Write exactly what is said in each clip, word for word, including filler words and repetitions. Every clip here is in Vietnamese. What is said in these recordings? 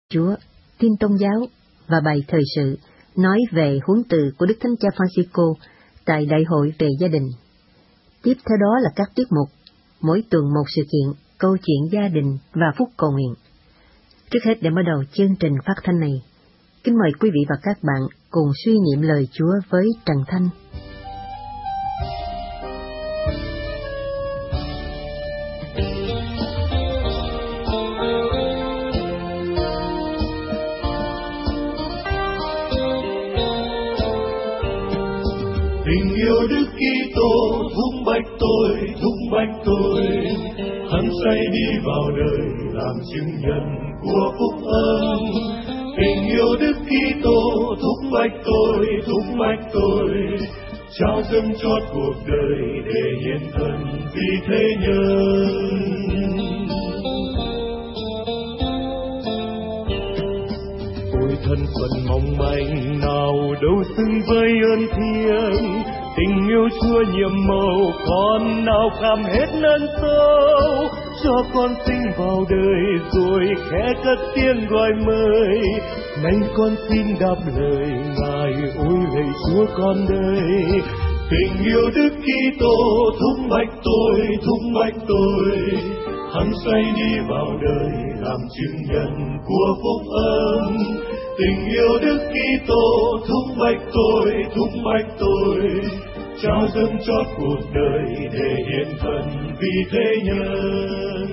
Chúa, tin tôn giáo và bài thời sự nói về huấn từ của Đức Thánh Cha Francisco tại Đại hội về gia đình. Tiếp theo đó là các tiết mục, mỗi tuần một sự kiện, câu chuyện gia đình và phút cầu nguyện. Trước hết để mở đầu chương trình phát thanh này, kính mời quý vị và các bạn cùng suy niệm lời Chúa với Trần Thanh. Tình yêu Đức Kitô thúc bách tôi, thúc bách tôi, hăng say đi vào đời làm chứng nhân của phúc âm. Tình yêu Đức Kitô thúc bách tôi, thúc bách tôi, trao dâng chót cuộc đời để hiến thân vì thế nhân. Ôi thân phận mong manh nào đâu xứng với ơn thiêng, tình yêu Chúa nhiệm màu con nào kham hết nâng sâu, cho con sinh vào đời rồi khẽ cất tiếng gọi mời, nay con xin đáp lời Ngài, ôi lạy Chúa con đây. Tình yêu Đức Kitô thúc bách tôi, thúc bách tôi, hăng say đi vào đời làm chứng nhân của phúc âm. Tình yêu Đức Kitô thúc bách tôi, thúc bách tôi, trao dâng chót cuộc đời để hiến thân vì thế nhân.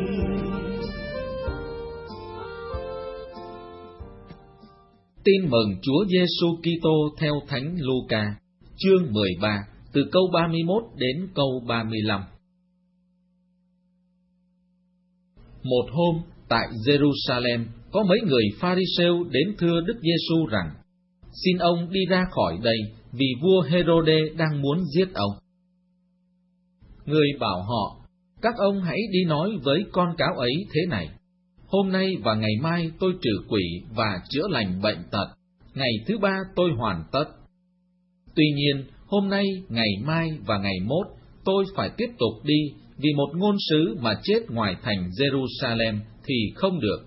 Tin mừng Chúa Giêsu Kitô theo Thánh Luca, chương mười ba, từ câu ba mươi mốt đến câu ba mươi lăm. Một hôm, tại Jerusalem, có mấy người Pha-ri-sêu đến thưa Đức Giêsu rằng: Xin ông đi ra khỏi đây, vì vua Hê-rô-đê đang muốn giết ông. Người bảo họ: Các ông hãy đi nói với con cáo ấy thế này: Hôm nay và ngày mai tôi trừ quỷ và chữa lành bệnh tật, ngày thứ ba tôi hoàn tất. Tuy nhiên, hôm nay, ngày mai và ngày mốt tôi phải tiếp tục đi, vì một ngôn sứ mà chết ngoài thành Jerusalem thì không được.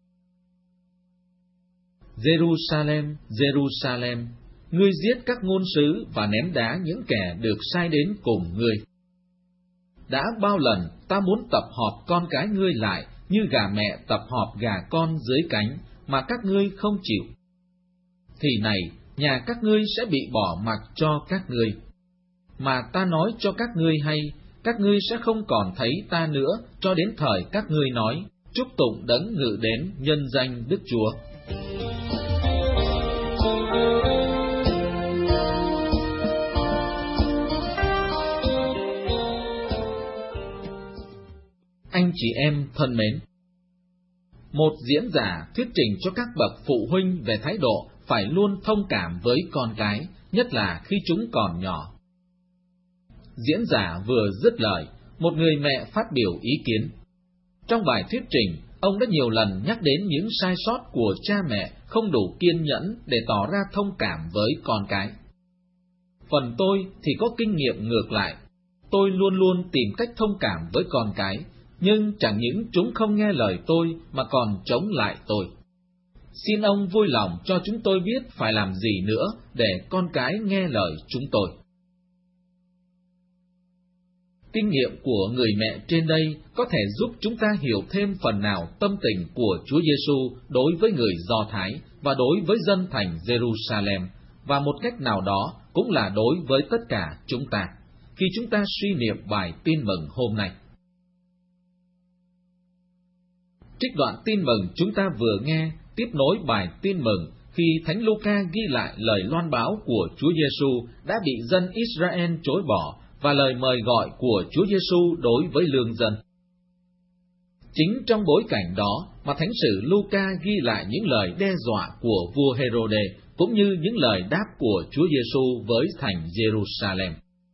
Jerusalem, Jerusalem, ngươi giết các ngôn sứ và ném đá những kẻ được sai đến cùng ngươi. Đã bao lần ta muốn tập họp con cái ngươi lại như gà mẹ tập họp gà con dưới cánh, mà các ngươi không chịu. Thì này, nhà các ngươi sẽ bị bỏ mặc cho các ngươi. Mà ta nói cho các ngươi hay, các ngươi sẽ không còn thấy ta nữa cho đến thời các ngươi nói: Chúc tụng đấng ngự đến nhân danh Đức Chúa. Anh chị em thân mến, một diễn giả thuyết trình cho các bậc phụ huynh về thái độ phải luôn thông cảm với con cái, nhất là khi chúng còn nhỏ. Diễn giả vừa dứt lời, một người mẹ phát biểu ý kiến. Trong bài thuyết trình, ông đã nhiều lần nhắc đến những sai sót của cha mẹ không đủ kiên nhẫn để tỏ ra thông cảm với con cái. Phần tôi thì có kinh nghiệm ngược lại. Tôi luôn luôn tìm cách thông cảm với con cái, nhưng chẳng những chúng không nghe lời tôi mà còn chống lại tôi. Xin ông vui lòng cho chúng tôi biết phải làm gì nữa để con cái nghe lời chúng tôi. Kinh nghiệm của người mẹ trên đây có thể giúp chúng ta hiểu thêm phần nào tâm tình của Chúa Giêsu đối với người Do Thái và đối với dân thành Jerusalem, và một cách nào đó cũng là đối với tất cả chúng ta, khi chúng ta suy niệm bài tin mừng hôm nay. Trích đoạn tin mừng chúng ta vừa nghe tiếp nối bài tin mừng khi Thánh Luca ghi lại lời loan báo của Chúa Giêsu đã bị dân Israel chối bỏ và lời mời gọi của Chúa Giêsu đối với lương dân. Chính trong bối cảnh đó mà Thánh sử Luca ghi lại những lời đe dọa của vua Hê-rô-đê cũng như những lời đáp của Chúa Giêsu với thành Jerusalem.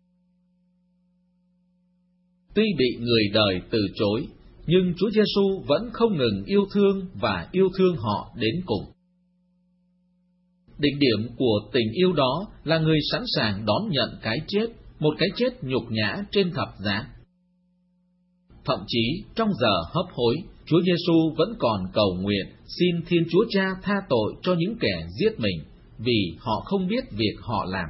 Tuy bị người đời từ chối, nhưng Chúa Giêsu vẫn không ngừng yêu thương và yêu thương họ đến cùng. Đỉnh điểm của tình yêu đó là người sẵn sàng đón nhận cái chết, một cái chết nhục nhã trên thập giá. Thậm chí trong giờ hấp hối, Chúa Giêsu vẫn còn cầu nguyện xin Thiên Chúa Cha tha tội cho những kẻ giết mình, vì họ không biết việc họ làm.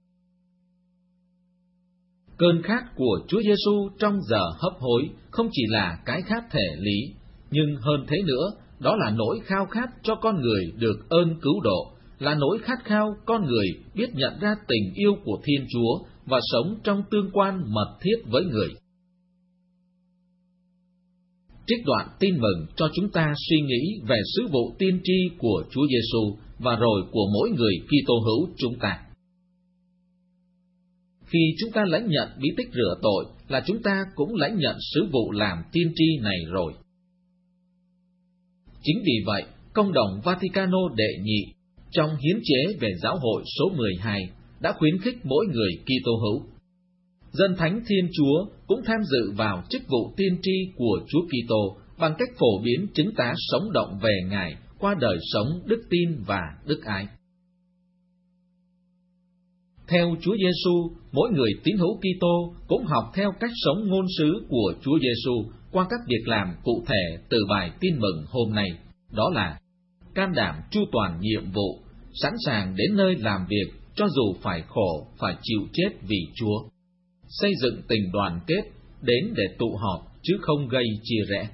Cơn khát của Chúa Giêsu trong giờ hấp hối không chỉ là cái khát thể lý, nhưng hơn thế nữa, đó là nỗi khao khát cho con người được ơn cứu độ, là nỗi khát khao con người biết nhận ra tình yêu của Thiên Chúa và sống trong tương quan mật thiết với người. Trích đoạn tin mừng cho chúng ta suy nghĩ về sứ vụ tiên tri của Chúa Giêsu và rồi của mỗi người Kitô hữu chúng ta. Khi chúng ta lãnh nhận bí tích rửa tội là chúng ta cũng lãnh nhận sứ vụ làm tiên tri này rồi. Chính vì vậy, Công đồng Vaticano đệ nhị trong hiến chế về giáo hội số mười hai đã khuyến khích mỗi người Kitô hữu. Dân thánh Thiên Chúa cũng tham dự vào chức vụ tiên tri của Chúa Kitô bằng cách phổ biến chứng tá sống động về Ngài qua đời sống đức tin và đức ái. Theo Chúa Giêsu, mỗi người tín hữu Kitô cũng học theo cách sống ngôn sứ của Chúa Giêsu qua các việc làm cụ thể từ bài tin mừng hôm nay, đó là can đảm chu toàn nhiệm vụ, sẵn sàng đến nơi làm việc cho dù phải khổ, phải chịu chết vì Chúa, xây dựng tình đoàn kết, đến để tụ họp chứ không gây chia rẽ.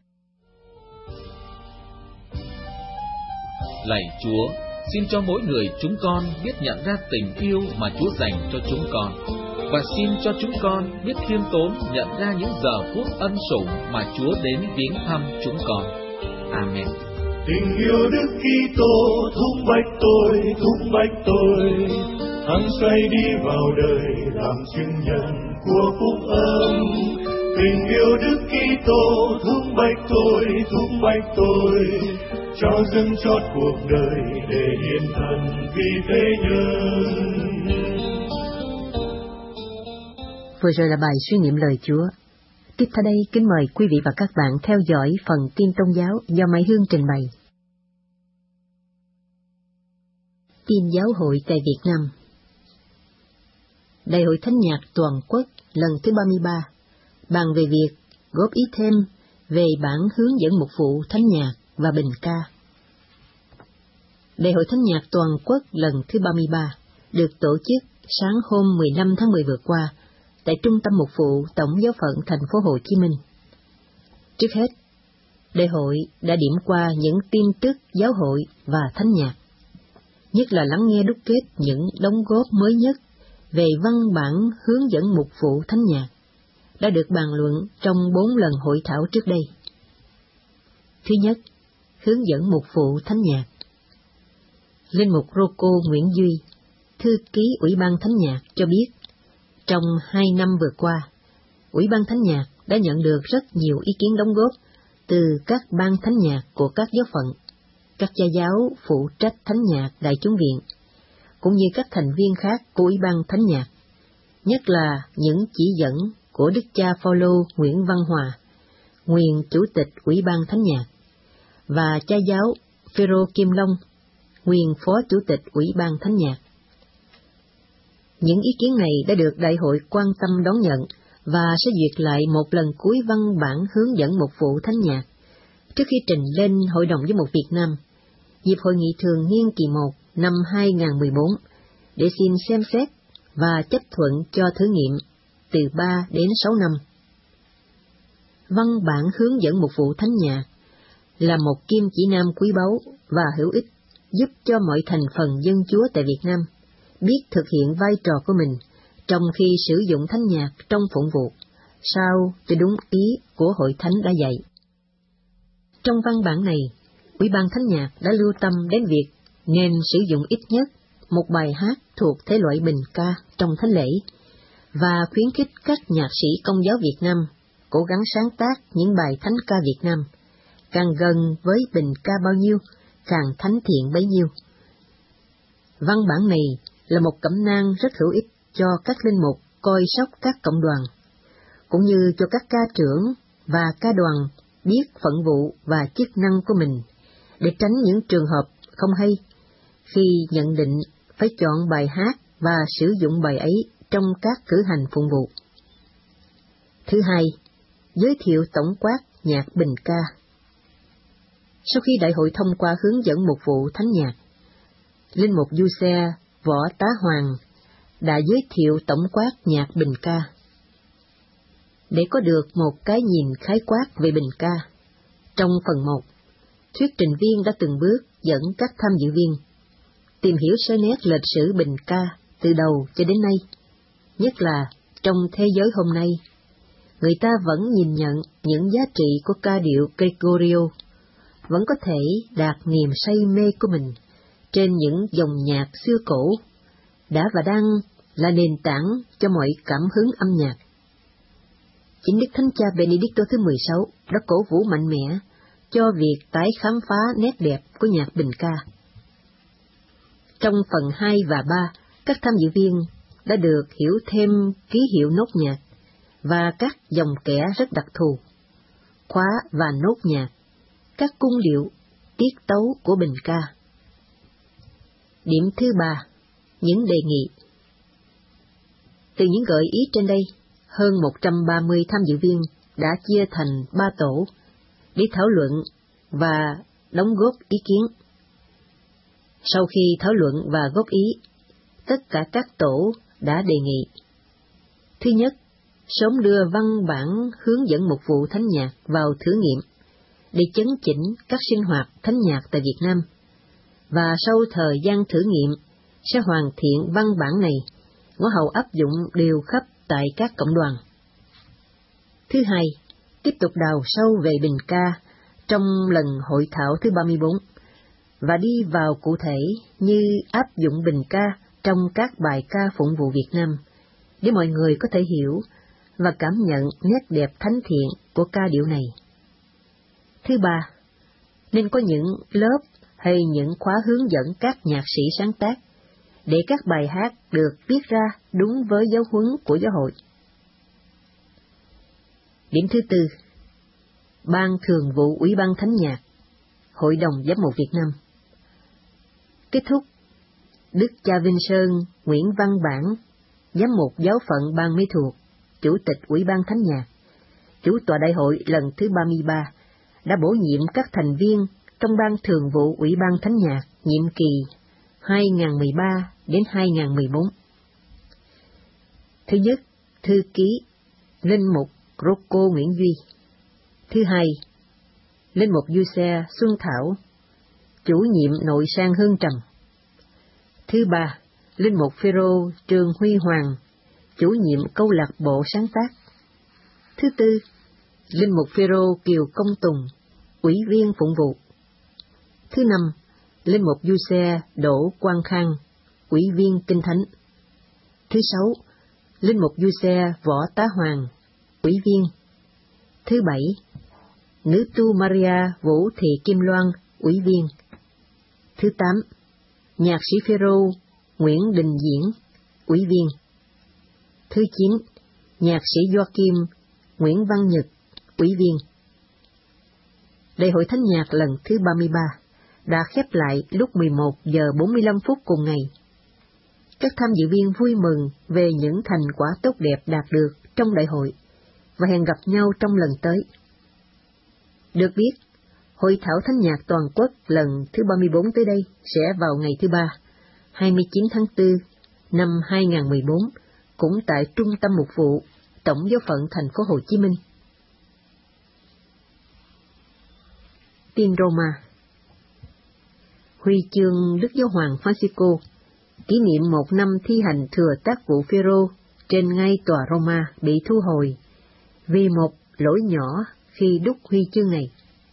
Lạy Chúa, xin cho mỗi người chúng con biết nhận ra tình yêu mà Chúa dành cho chúng con, và xin cho chúng con biết khiêm tốn nhận ra những giờ phút ân sủng mà Chúa đến viếng thăm chúng con. Amen. Tình yêu Đức Kitô thúc bách tôi, thúc bách tôi, hăng say đi vào đời làm chứng nhân của phúc âm. Tình yêu Đức Kitô thúc bách tôi, thúc bách tôi, cho dâng chót cuộc đời để hiến thân vì thế nhân. Vừa rồi là bài suy niệm lời Chúa. Tiếp theo đây, kính mời quý vị và các bạn theo dõi phần tin tôn giáo do Mai Hương trình bày. Tin giáo hội tại Việt Nam. Đại hội Thánh nhạc toàn quốc lần thứ ba mươi ba bàn về việc góp ý thêm về bản hướng dẫn mục vụ thánh nhạc và bình ca. Đại hội Thánh nhạc toàn quốc lần thứ ba mươi ba được tổ chức sáng hôm mười lăm tháng mười vừa qua tại Trung tâm Mục vụ Tổng giáo phận thành phố Hồ Chí Minh. Trước hết, đại hội đã điểm qua những tin tức giáo hội và thánh nhạc, nhất là lắng nghe đúc kết những đóng góp mới nhất về văn bản hướng dẫn mục vụ thánh nhạc đã được bàn luận trong bốn lần hội thảo trước đây. Thứ nhất, hướng dẫn mục vụ thánh nhạc. Linh mục Rocco Nguyễn Duy, thư ký Ủy ban Thánh nhạc cho biết, trong hai năm vừa qua, Ủy ban Thánh nhạc đã nhận được rất nhiều ý kiến đóng góp từ các ban thánh nhạc của các giáo phận, các cha giáo phụ trách thánh nhạc đại chúng viện, cũng như các thành viên khác của Ủy ban Thánh nhạc, nhất là những chỉ dẫn của Đức cha Phaolô Nguyễn Văn Hòa, nguyên Chủ tịch Ủy ban Thánh nhạc, và cha giáo Phêrô Kim Long, nguyên Phó Chủ tịch Ủy ban Thánh nhạc. Những ý kiến này đã được đại hội quan tâm đón nhận và sẽ duyệt lại một lần cuối văn bản hướng dẫn mục vụ thánh nhạc trước khi trình lên Hội đồng Giám mục Việt Nam dịp hội nghị thường niên kỳ một năm hai nghìn không trăm mười bốn để xin xem xét và chấp thuận cho thử nghiệm từ ba đến sáu năm. Văn bản hướng dẫn mục vụ thánh nhạc là một kim chỉ nam quý báu và hữu ích, giúp cho mọi thành phần dân Chúa tại Việt Nam biết thực hiện vai trò của mình trong khi sử dụng thánh nhạc trong phụng vụ, sao cho đúng ý của Hội Thánh đã dạy. Trong văn bản này, Ủy ban Thánh nhạc đã lưu tâm đến việc nên sử dụng ít nhất một bài hát thuộc thể loại bình ca trong thánh lễ, và khuyến khích các nhạc sĩ Công giáo Việt Nam cố gắng sáng tác những bài thánh ca Việt Nam, càng gần với bình ca bao nhiêu, càng thánh thiện bấy nhiêu. Văn bản này là một cẩm nang rất hữu ích cho các linh mục coi sóc các cộng đoàn, cũng như cho các ca trưởng và ca đoàn biết phận vụ và chức năng của mình, để tránh những trường hợp không hay khi nhận định phải chọn bài hát và sử dụng bài ấy trong các cử hành phụng vụ. Thứ hai, giới thiệu tổng quát nhạc bình ca. Sau khi đại hội thông qua hướng dẫn một vụ thánh nhạc, linh mục Giuse Võ Tá Hoàng đã giới thiệu tổng quát nhạc bình ca. Để có được một cái nhìn khái quát về bình ca, trong phần một, thuyết trình viên đã từng bước dẫn các tham dự viên tìm hiểu sơ nét lịch sử bình ca từ đầu cho đến nay, nhất là trong thế giới hôm nay. Người ta vẫn nhìn nhận những giá trị của ca điệu Gregorio, vẫn có thể đạt niềm say mê của mình trên những dòng nhạc xưa cổ, đã và đang là nền tảng cho mọi cảm hứng âm nhạc. Chính Đức Thánh Cha Benedicto thứ mười sáu đã cổ vũ mạnh mẽ cho việc tái khám phá nét đẹp của nhạc bình ca. Trong phần hai và ba, các tham dự viên đã được hiểu thêm ký hiệu nốt nhạc và các dòng kẻ rất đặc thù, khóa và nốt nhạc, các cung điệu, tiết tấu của bình ca. Điểm thứ ba, những đề nghị. Từ những gợi ý trên đây, hơn một trăm ba mươi tham dự viên đã chia thành ba tổ để thảo luận và đóng góp ý kiến. Sau khi thảo luận và góp ý, tất cả các tổ đã đề nghị: thứ nhất, sớm đưa văn bản hướng dẫn một vụ thánh nhạc vào thử nghiệm để chấn chỉnh các sinh hoạt thánh nhạc tại Việt Nam, và sau thời gian thử nghiệm sẽ hoàn thiện văn bản này, ngõ hầu áp dụng đều khắp tại các cộng đoàn. Thứ hai, tiếp tục đào sâu về bình ca trong lần hội thảo thứ ba mươi bốn, và đi vào cụ thể như áp dụng bình ca trong các bài ca phụng vụ Việt Nam, để mọi người có thể hiểu và cảm nhận nét đẹp thánh thiện của ca điệu này. Thứ ba, nên có những lớp hay những khóa hướng dẫn các nhạc sĩ sáng tác, để các bài hát được viết ra đúng với giáo huấn của giáo hội. Điểm thứ tư, Ban Thường vụ Ủy ban Thánh nhạc, Hội đồng Giám mục Việt Nam. Kết thúc, Đức cha Vinh Sơn Nguyễn Văn Bản, Giám mục Giáo phận Ban Mê Thuộc, Chủ tịch Ủy ban Thánh nhạc, Chủ tọa đại hội lần thứ ba mươi ba, đã bổ nhiệm các thành viên trong Ban Thường vụ Ủy ban Thánh nhạc nhiệm kỳ hai nghìn không trăm mười ba đến hai nghìn không trăm mười bốn. Thứ nhất, thư ký linh mục Rocco Nguyễn Duy. Thứ hai, linh mục Giuse Xuân Thảo, chủ nhiệm nội sang Hương Trầm. Thứ ba, linh mục Phêrô Trường Huy Hoàng, chủ nhiệm câu lạc bộ sáng tác. Thứ tư, linh mục Phêrô Kiều Công Tùng, ủy viên phụng vụ. Thứ năm, linh mục Giuse Đỗ Quang Khang, ủy viên kinh thánh. Thứ sáu, linh mục Giuse Võ Tá Hoàng, ủy viên. Thứ bảy, nữ tu Maria Vũ Thị Kim Loan, ủy viên. Thứ tám, nhạc sĩ Phêrô Nguyễn Đình Diễn, ủy viên. Thứ chín, nhạc sĩ Gioakim Nguyễn Văn Nhật, ủy viên. Đại hội Thánh nhạc lần thứ ba mươi ba đã khép lại lúc mười một giờ bốn mươi lăm phút cùng ngày. Các tham dự viên vui mừng về những thành quả tốt đẹp đạt được trong đại hội và hẹn gặp nhau trong lần tới. Được biết, Hội thảo Thánh nhạc toàn quốc lần thứ ba mươi bốn tới đây sẽ vào ngày thứ ba, hai mươi chín tháng tư năm hai nghìn không trăm mười bốn, cũng tại Trung tâm Mục vụ Tổng giáo phận thành phố Hồ Chí Minh. Tin Roma. Huy chương Đức Giáo hoàng Francisco kỷ niệm một năm thi hành thừa tác vụ Phêrô trên ngay tòa Roma bị thu hồi vì một lỗi nhỏ khi đúc huy chương này.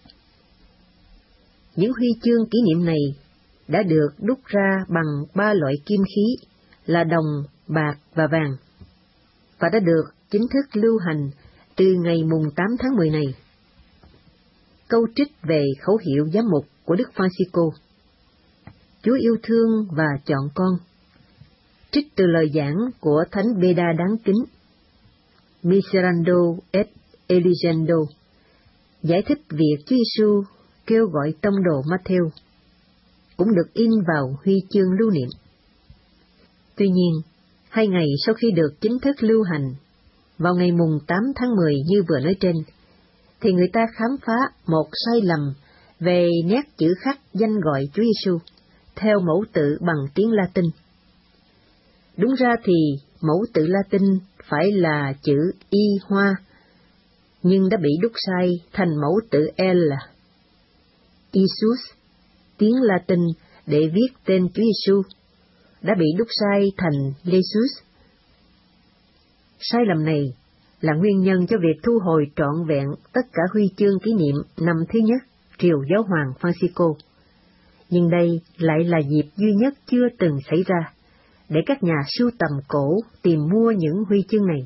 Những huy chương kỷ niệm này đã được đúc ra bằng ba loại kim khí là đồng, bạc và vàng, và đã được chính thức lưu hành từ ngày mùng tám tháng mười này. Câu trích về khẩu hiệu giám mục của Đức Francisco: Chúa yêu thương và chọn con, trích từ lời giảng của Thánh Beda đáng kính, Miserando et Eligendo, giải thích việc Chúa Giêsu kêu gọi tông đồ Matthew, cũng được in vào huy chương lưu niệm. Tuy nhiên, hai ngày sau khi được chính thức lưu hành, vào ngày mùng tám tháng mười như vừa nói trên, thì người ta khám phá một sai lầm về nét chữ khắc danh gọi Chúa Giêsu theo mẫu tự bằng tiếng Latin. Đúng ra thì mẫu tự Latin phải là chữ Y Hoa, nhưng đã bị đúc sai thành mẫu tự L. Isus, tiếng Latin để viết tên Chúa Giêsu, đã bị đúc sai thành Jesus. Sai lầm này là nguyên nhân cho việc thu hồi trọn vẹn tất cả huy chương kỷ niệm năm thứ nhất triều giáo hoàng Francisco. Nhưng đây lại là dịp duy nhất chưa từng xảy ra để các nhà sưu tầm cổ tìm mua những huy chương này.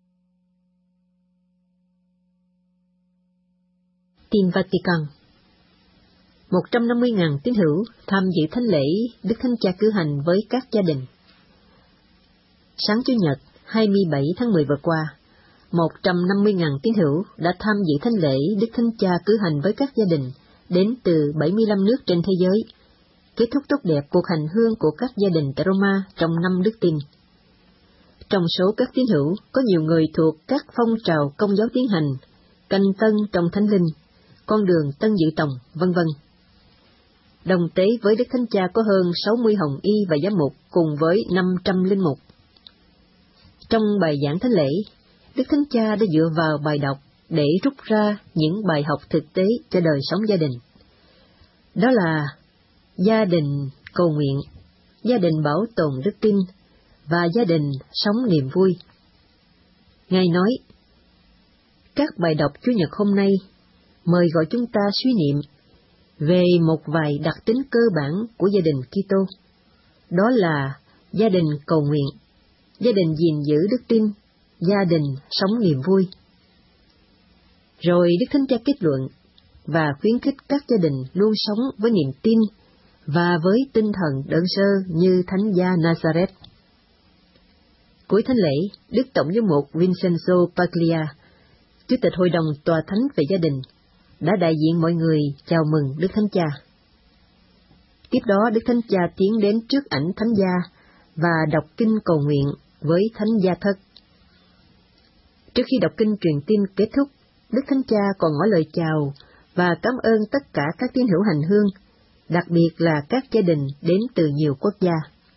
Tin Vatican. một trăm năm mươi nghìn tín hữu tham dự thánh lễ Đức Thánh Cha cử hành với các gia đình. Sáng Chủ nhật hai mươi bảy tháng mười vừa qua, một trăm năm mươi nghìn tín hữu đã tham dự thánh lễ Đức Thánh Cha cử hành với các gia đình đến từ bảy mươi lăm nước trên thế giới, kết thúc tốt đẹp cuộc hành hương của các gia đình tại Roma trong năm đức tin. Trong số các tín hữu có nhiều người thuộc các phong trào công giáo tiến hành, canh tân trong thánh linh, con đường tân dự tòng, vân vân. Đồng tế với Đức Thánh Cha có hơn sáu mươi hồng y và giám mục cùng với năm trăm linh mục. Trong bài giảng thánh lễ, Đức Thánh Cha đã dựa vào bài đọc để rút ra những bài học thực tế cho đời sống gia đình. Đó là gia đình cầu nguyện, gia đình bảo tồn đức tin và gia đình sống niềm vui. Ngài nói, các bài đọc Chủ nhật hôm nay mời gọi chúng ta suy niệm về một vài đặc tính cơ bản của gia đình Kitô. Đó là gia đình cầu nguyện, gia đình gìn giữ đức tin, gia đình sống niềm vui. Rồi Đức Thánh Cha kết luận và khuyến khích các gia đình luôn sống với niềm tin và với tinh thần đơn sơ như Thánh gia Nazareth. Cuối thánh lễ, Đức Tổng giám mục Vincenzo Paglia, Chủ tịch Hội đồng Tòa Thánh về gia đình, đã đại diện mọi người chào mừng Đức Thánh Cha. Tiếp đó Đức Thánh Cha tiến đến trước ảnh Thánh gia và đọc kinh cầu nguyện với Thánh gia thất. Trước khi đọc kinh truyền tin kết thúc, Đức Thánh Cha còn ngỏ lời chào và cảm ơn tất cả các tín hữu hành hương, đặc biệt là các gia đình đến từ nhiều quốc gia.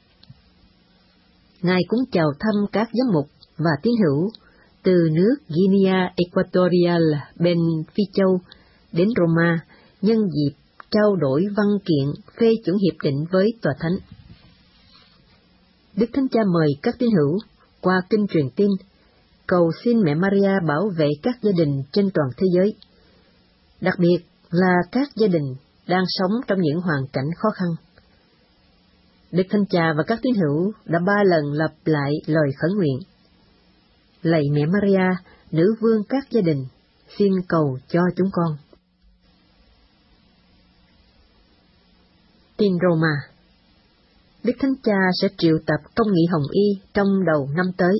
Ngài cũng chào thăm các giám mục và tín hữu từ nước Guinea Equatorial bên Phi Châu đến Roma nhân dịp trao đổi văn kiện phê chuẩn hiệp định với Tòa Thánh. Đức Thánh Cha mời các tín hữu qua kinh truyền tin cầu xin Mẹ Maria bảo vệ các gia đình trên toàn thế giới, đặc biệt là các gia đình đang sống trong những hoàn cảnh khó khăn. Đức Thánh Cha và các tín hữu đã ba lần lặp lại lời khẩn nguyện: lạy Mẹ Maria, nữ vương các gia đình, xin cầu cho chúng con. Tin Roma. Đức Thánh Cha sẽ triệu tập công nghị hồng y trong đầu năm tới.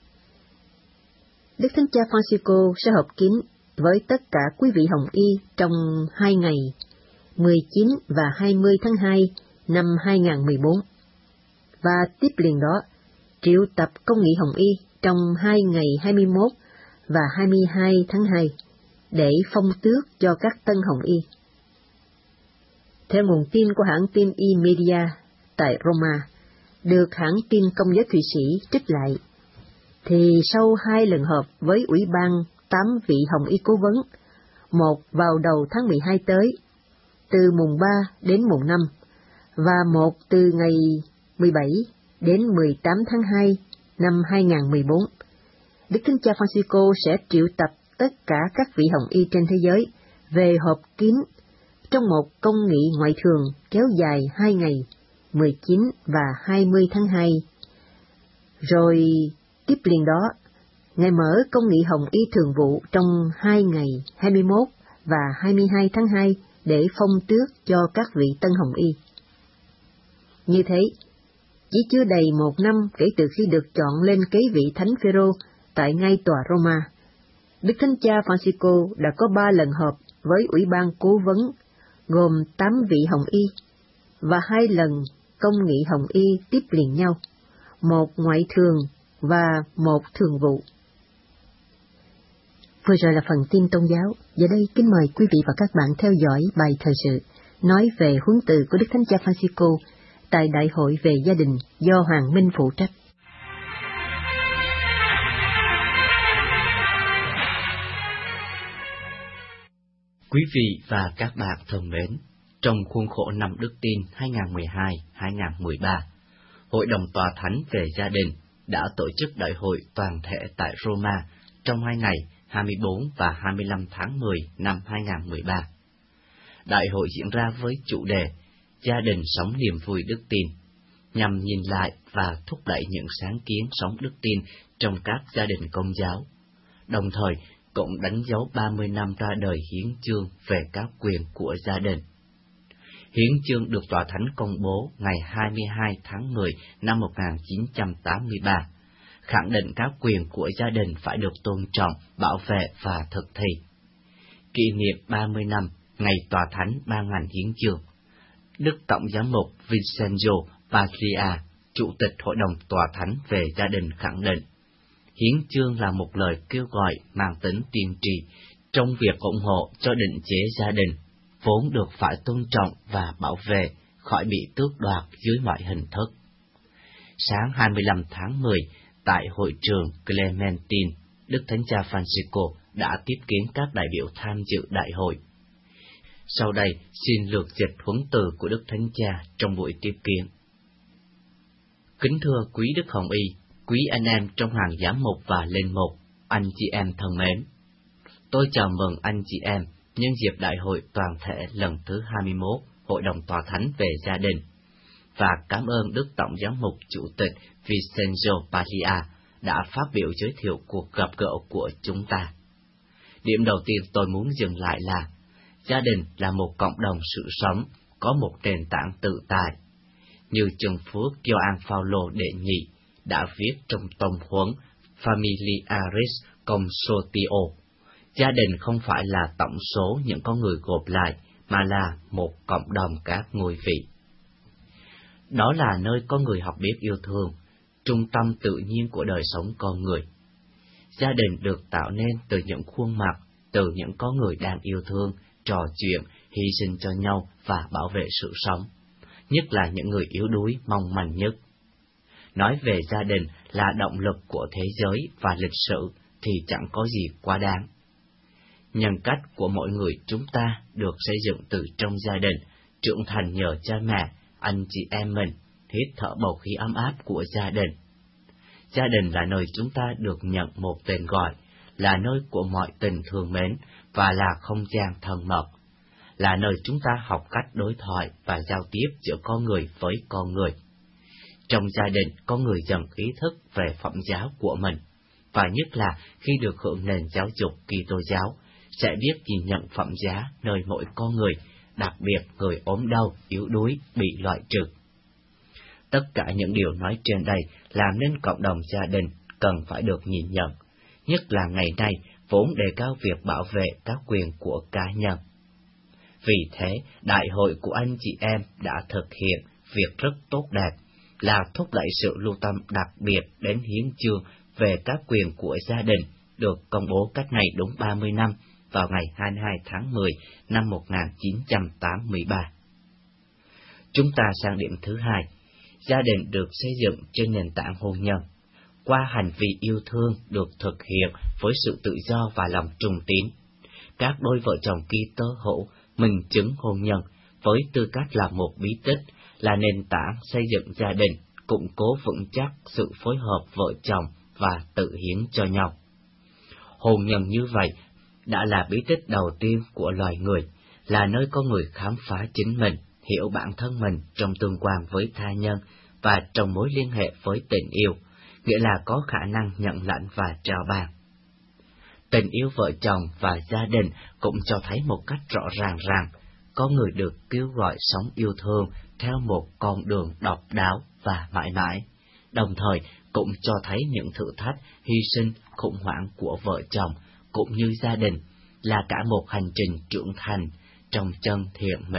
Đức Thánh Cha Francisco sẽ họp kín với tất cả quý vị hồng y trong hai ngày, mười chín và hai mươi tháng hai năm hai nghìn không trăm mười bốn, và tiếp liền đó triệu tập công nghị hồng y trong hai ngày hai mươi mốt và hai mươi hai tháng hai để phong tước cho các tân hồng y. Theo nguồn tin của hãng tin E-Media tại Roma, được hãng tin Công giáo Thụy Sĩ trích lại, thì sau hai lần họp với Ủy ban tám vị hồng y cố vấn, một vào đầu tháng mười hai tới, từ mùng ba đến mùng năm, và một từ ngày mười bảy đến mười tám tháng hai năm hai nghìn không trăm mười bốn, Đức Thánh Cha Francisco sẽ triệu tập tất cả các vị hồng y trên thế giới về họp kín trong một công nghị ngoại thường kéo dài hai ngày, mười chín và hai mươi tháng hai. Rồi tiếp liền đó, Ngài mở công nghị hồng y thường vụ trong hai ngày hai mươi mốt và hai mươi hai tháng hai để phong tước cho các vị tân hồng y. Như thế, chỉ chưa đầy một năm kể từ khi được chọn lên kế vị Thánh Phêrô tại ngai tòa Roma, Đức Thánh Cha Francisco đã có ba lần họp với Ủy ban cố vấn gồm tám vị hồng y, và hai lần công nghị hồng y tiếp liền nhau, một ngoại thường và một thường vụ. Vừa rồi là phần tin tôn giáo. Giờ đây kính mời quý vị và các bạn theo dõi bài thời sự nói về huấn từ của Đức Thánh Cha Francisco tại Đại hội về gia đình do Hoàng Minh phụ trách. Quý vị và các bạn thân mến, trong khuôn khổ năm Đức Tin hai không một hai đến hai không một ba, Hội đồng Tòa Thánh về Gia đình đã tổ chức đại hội toàn thể tại Roma trong hai ngày hai mươi bốn và hai mươi lăm tháng mười năm hai không một ba. Đại hội diễn ra với chủ đề Gia đình sống niềm vui đức tin, nhằm nhìn lại và thúc đẩy những sáng kiến sống đức tin trong các gia đình Công giáo, đồng thời cũng đánh dấu ba mươi năm ra đời hiến chương về các quyền của gia đình. Hiến chương được Tòa Thánh công bố ngày hai mươi hai tháng mười năm một nghìn chín trăm tám mươi ba, khẳng định các quyền của gia đình phải được tôn trọng, bảo vệ và thực thi. Kỷ niệm ba mươi năm ngày Tòa Thánh ban hành hiến chương, Đức Tổng giám mục Vincenzo Paglia, Chủ tịch Hội đồng Tòa Thánh về Gia đình khẳng định, hiến chương là một lời kêu gọi mang tính tiên tri trong việc ủng hộ cho định chế gia đình, vốn được phải tôn trọng và bảo vệ khỏi bị tước đoạt dưới mọi hình thức. Sáng hai mươi lăm tháng mười, tại hội trường Clementine, Đức Thánh Cha Francisco đã tiếp kiến các đại biểu tham dự đại hội. Sau đây, xin lược dịch huấn từ của Đức Thánh Cha trong buổi tiếp kiến. Kính thưa quý Đức Hồng Y, quý anh em trong hàng giám mục và linh mục, anh chị em thân mến. Tôi chào mừng anh chị em nhân dịp đại hội toàn thể lần thứ hai mươi mốt Hội đồng Tòa Thánh về Gia đình, và cảm ơn Đức Tổng giám mục Chủ tịch Vincenzo Paglia đã phát biểu giới thiệu cuộc gặp gỡ của chúng ta. Điểm đầu tiên tôi muốn dừng lại là, gia đình là một cộng đồng sự sống, có một nền tảng tự tại. Như Chân Phước Gioan Phaolô đệ nhị đã viết trong tông huấn Familiaris Consortio, gia đình không phải là tổng số những con người gộp lại, mà là một cộng đồng các ngôi vị. Đó là nơi có người học biết yêu thương, trung tâm tự nhiên của đời sống con người. Gia đình được tạo nên từ những khuôn mặt, từ những con người đang yêu thương, trò chuyện, hy sinh cho nhau và bảo vệ sự sống, nhất là những người yếu đuối, mong manh nhất. Nói về gia đình là động lực của thế giới và lịch sử thì chẳng có gì quá đáng. Nhân cách của mỗi người chúng ta được xây dựng từ trong gia đình, trưởng thành nhờ cha mẹ, anh chị em mình, hít thở bầu khí ấm áp của gia đình. Gia đình là nơi chúng ta được nhận một tên gọi, là nơi của mọi tình thương mến và là không gian thân mật, là nơi chúng ta học cách đối thoại và giao tiếp giữa con người với con người. Trong gia đình, có người dần ý thức về phẩm giá của mình, và nhất là khi được hưởng nền giáo dục Kitô giáo, sẽ biết nhìn nhận phẩm giá nơi mỗi con người, đặc biệt người ốm đau, yếu đuối, bị loại trừ. Tất cả những điều nói trên đây làm nên cộng đồng gia đình cần phải được nhìn nhận, nhất là ngày nay vốn đề cao việc bảo vệ các quyền của cá nhân. Vì thế, đại hội của anh chị em đã thực hiện việc rất tốt đẹp, là thúc đẩy sự lưu tâm đặc biệt đến hiến chương về các quyền của gia đình, được công bố cách ngày đúng ba mươi năm vào ngày hai mươi hai tháng mười năm một nghìn chín trăm tám mươi ba. Chúng ta sang điểm thứ hai, gia đình được xây dựng trên nền tảng hôn nhân, qua hành vi yêu thương được thực hiện với sự tự do và lòng trung tín. Các đôi vợ chồng Kitô hữu minh chứng hôn nhân với tư cách là một bí tích, là nền tảng xây dựng gia đình, củng cố vững chắc sự phối hợp vợ chồng và tự hiến cho nhau. Hôn nhân như vậy đã là bí tích đầu tiên của loài người, là nơi con người khám phá chính mình, hiểu bản thân mình trong tương quan với tha nhân và trong mối liên hệ với tình yêu, nghĩa là có khả năng nhận lãnh và trao ban. Tình yêu vợ chồng và gia đình cũng cho thấy một cách rõ ràng rằng có người được kêu gọi sống yêu thương theo một con đường độc đáo và mãi mãi, đồng thời cũng cho thấy những thử thách, hy sinh, khủng hoảng của vợ chồng cũng như gia đình, là cả một hành trình trưởng thành trong chân thiện mỹ.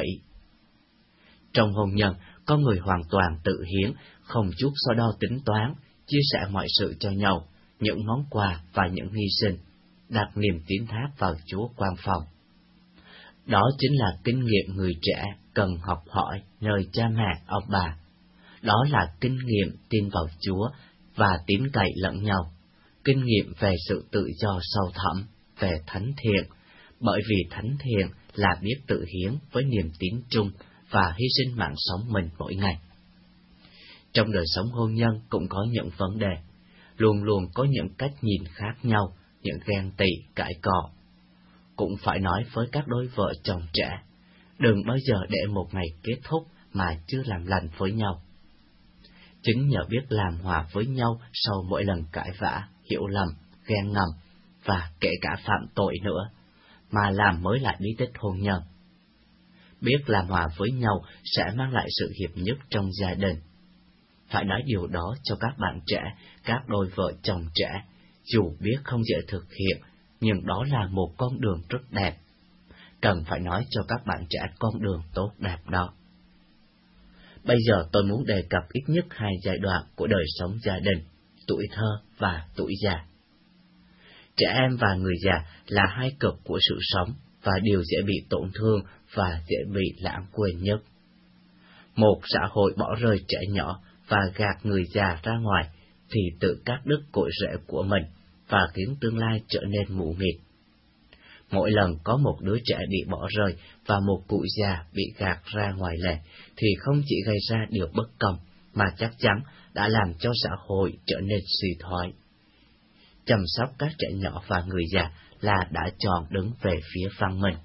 Trong hôn nhân, có người hoàn toàn tự hiến, không chút so đo tính toán, chia sẻ mọi sự cho nhau, những món quà và những hy sinh. đặt niềm tín thác vào Chúa Quan Phòng. Đó chính là kinh nghiệm người trẻ cần học hỏi nơi cha mẹ, ông bà. Đó là kinh nghiệm tin vào Chúa và tín cậy lẫn nhau, kinh nghiệm về sự tự do sâu thẳm, về thánh thiện, bởi vì thánh thiện là biết tự hiến với niềm tín trung và hy sinh mạng sống mình mỗi ngày. Trong đời sống hôn nhân cũng có những vấn đề, luôn luôn có những cách nhìn khác nhau, những ghen tị, cãi cọ. Cũng phải nói với các đôi vợ chồng trẻ, đừng bao giờ để một ngày kết thúc mà chưa làm lành với nhau. Chính nhờ biết làm hòa với nhau sau mỗi lần cãi vã, hiểu lầm, ghen ngầm và kể cả phạm tội nữa, mà làm mới lại bí tích hôn nhân. Biết làm hòa với nhau sẽ mang lại sự hiệp nhất trong gia đình. Phải nói điều đó cho các bạn trẻ, các đôi vợ chồng trẻ, dù biết không dễ thực hiện, nhưng đó là một con đường rất đẹp. Cần phải nói cho các bạn trẻ con đường tốt đẹp đó. Bây giờ tôi muốn đề cập ít nhất hai giai đoạn của đời sống gia đình, tuổi thơ và tuổi già. Trẻ em và người già là hai cực của sự sống và đều dễ bị tổn thương và dễ bị lãng quên nhất. Một xã hội bỏ rơi trẻ nhỏ và gạt người già ra ngoài thì tự cắt đứt cội rễ của mình và khiến tương lai trở nên mù mịt. Mỗi lần có một đứa trẻ bị bỏ rơi và một cụ già bị gạt ra ngoài lề thì không chỉ gây ra điều bất công mà chắc chắn đã làm cho xã hội trở nên suy thoái. Chăm sóc các trẻ nhỏ và người già là đã chọn đứng về phía văn minh.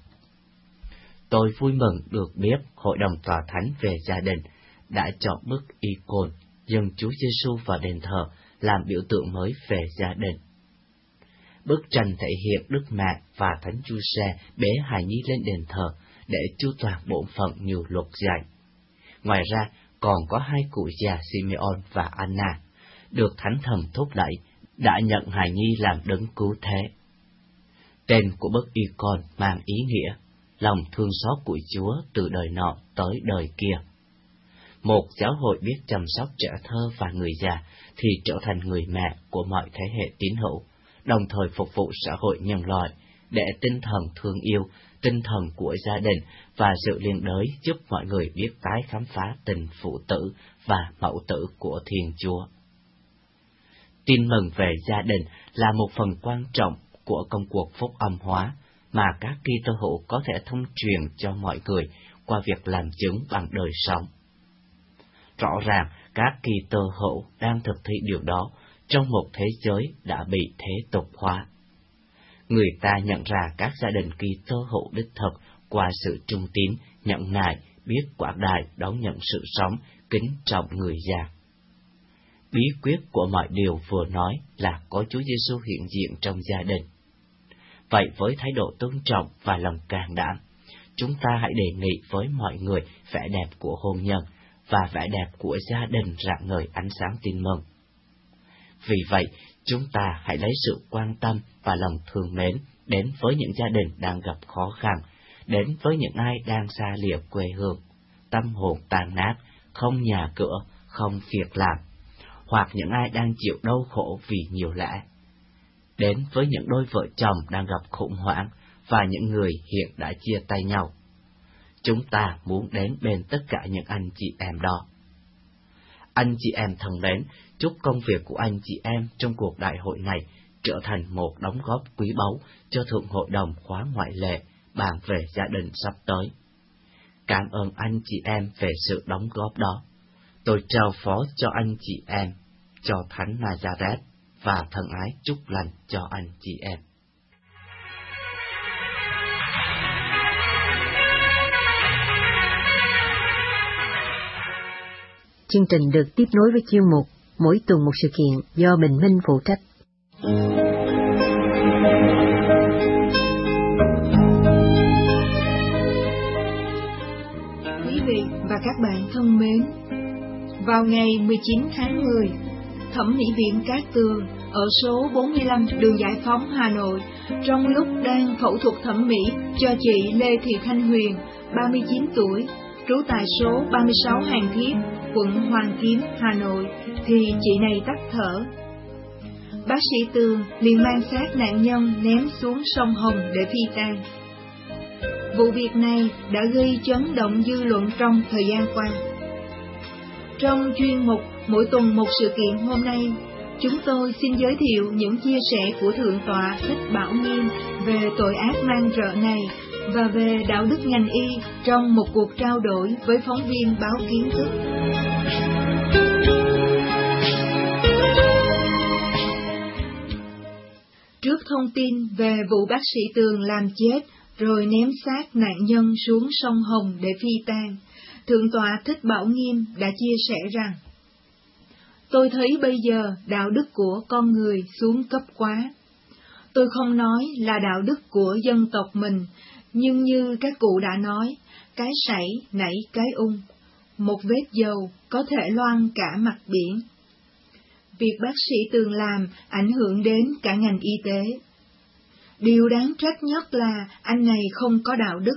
Tôi vui mừng được biết Hội đồng Tòa Thánh về gia đình đã chọn bức icon dâng Chúa Giêsu vào đền thờ làm biểu tượng mới về gia đình. Bức tranh thể hiện Đức Mẹ và Thánh Giuse bế hài nhi lên đền thờ để chu toàn bổn phận như luật dạy. Ngoài ra, còn có hai cụ già Simeon và Anna, được Thánh Thần thúc đẩy, đã nhận hài nhi làm đấng cứu thế. Tên của bức icon mang ý nghĩa lòng thương xót của Chúa từ đời nọ tới đời kia. Một giáo hội biết chăm sóc trẻ thơ và người già thì trở thành người mẹ của mọi thế hệ tín hữu, đồng thời phục vụ xã hội nhân loại, để tinh thần thương yêu, tinh thần của gia đình và sự liên đới giúp mọi người biết tái khám phá tình phụ tử và mẫu tử của Thiên Chúa. Tin mừng về gia đình là một phần quan trọng của công cuộc phúc âm hóa mà các Kitô hữu có thể thông truyền cho mọi người qua việc làm chứng bằng đời sống. Rõ ràng, các Kitô hữu đang thực thi điều đó trong một thế giới đã bị thế tục hóa. Người ta nhận ra các gia đình Kitô hữu đích thực qua sự trung tín, nhẫn nại, biết quảng đại đón nhận sự sống, kính trọng người già. Bí quyết của mọi điều vừa nói là có Chúa Giêsu hiện diện trong gia đình. Vậy với thái độ tôn trọng và lòng can đảm, chúng ta hãy đề nghị với mọi người vẻ đẹp của hôn nhân và vẻ đẹp của gia đình rạng ngời ánh sáng tin mừng. Vì vậy, chúng ta hãy lấy sự quan tâm và lòng thương mến đến với những gia đình đang gặp khó khăn, đến với những ai đang xa lìa quê hương, tâm hồn tan nát, không nhà cửa, không việc làm, hoặc những ai đang chịu đau khổ vì nhiều lẽ, đến với những đôi vợ chồng đang gặp khủng hoảng và những người hiện đã chia tay nhau. Chúng ta muốn đến bên tất cả những anh chị em đó. Anh chị em thân mến, chúc công việc của anh chị em trong cuộc đại hội này trở thành một đóng góp quý báu cho Thượng Hội đồng khóa ngoại lệ bàn về gia đình sắp tới. Cảm ơn anh chị em về sự đóng góp đó. Tôi trao phó cho anh chị em, cho Thánh Nazareth và thân ái chúc lành cho anh chị em. Chương trình được tiếp nối với chuyên mục Mỗi tuần một sự kiện do Bình Minh phụ trách. Quý vị và các bạn thân mến, vào ngày mười chín tháng mười, Thẩm mỹ viện Cát Tường ở số bốn mươi lăm đường Giải Phóng, Hà Nội, trong lúc đang phẫu thuật thẩm mỹ cho chị Lê Thị Thanh Huyền, ba mươi chín tuổi, trú tại số ba mươi sáu Hàng Thiếp, quận Hoàn Kiếm, Hà Nội, thì chị này tắt thở. bác sĩ Tường liền mang xác nạn nhân ném xuống sông Hồng để phi tang. Vụ việc này đã gây chấn động dư luận trong thời gian qua. Trong chuyên mục Mỗi tuần một sự kiện hôm nay, chúng tôi xin giới thiệu những chia sẻ của Thượng tọa Thích Bảo Nghiêm về tội ác man rợ này và về đạo đức ngành y trong một cuộc trao đổi với phóng viên báo Kiến Thức. Trước thông tin về vụ bác sĩ Tường làm chết rồi ném xác nạn nhân xuống sông Hồng để phi tang, Thượng tọa Thích Bảo Nghiêm đã chia sẻ rằng: Tôi thấy bây giờ đạo đức của con người xuống cấp quá. Tôi không nói là đạo đức của dân tộc mình, nhưng như các cụ đã nói, cái sảy nảy cái ung, một vết dầu có thể loang cả mặt biển. Việc bác sĩ Tường làm ảnh hưởng đến cả ngành y tế. Điều đáng trách nhất là anh này không có đạo đức.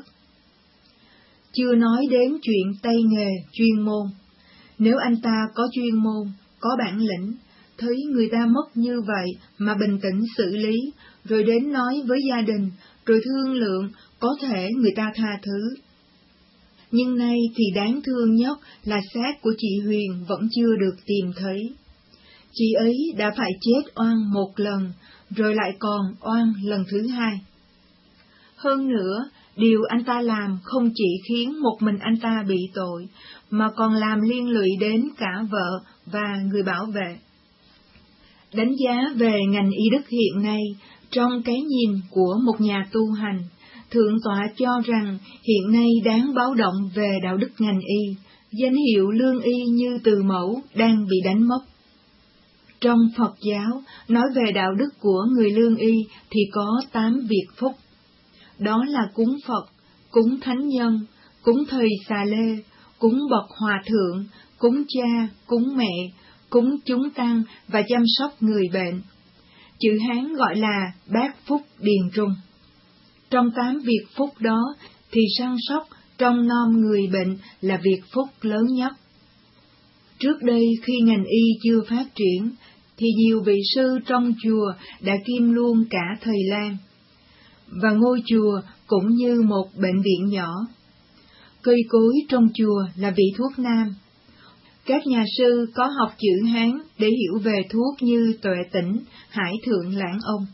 Chưa nói đến chuyện tay nghề, chuyên môn. Nếu anh ta có chuyên môn, có bản lĩnh, thấy người ta mất như vậy mà bình tĩnh xử lý, rồi đến nói với gia đình, rồi thương lượng, có thể người ta tha thứ. Nhưng nay thì đáng thương nhất là xác của chị Huyền vẫn chưa được tìm thấy. Chị ấy đã phải chết oan một lần, rồi lại còn oan lần thứ hai. Hơn nữa, điều anh ta làm không chỉ khiến một mình anh ta bị tội, mà còn làm liên lụy đến cả vợ và người bảo vệ. Đánh giá về ngành y đức hiện nay, trong cái nhìn của một nhà tu hành, Thượng tọa cho rằng hiện nay đáng báo động về đạo đức ngành y, danh hiệu lương y như từ mẫu đang bị đánh mất. Trong Phật giáo, nói về đạo đức của người lương y thì có tám việc phúc. Đó là cúng Phật, cúng thánh nhân, cúng thầy xà lê, cúng bậc hòa thượng, cúng cha, cúng mẹ, cúng chúng tăng và chăm sóc người bệnh. Chữ Hán gọi là bát phúc điền trung. Trong tám việc phúc đó thì săn sóc, trông nom người bệnh là việc phúc lớn nhất. Trước đây khi ngành y chưa phát triển, thì nhiều vị sư trong chùa đã kiêm luôn cả thầy lang. Và ngôi chùa cũng như một bệnh viện nhỏ. Cây cối trong chùa là vị thuốc nam. Các nhà sư có học chữ Hán để hiểu về thuốc như Tuệ Tĩnh, Hải Thượng Lãng Ông.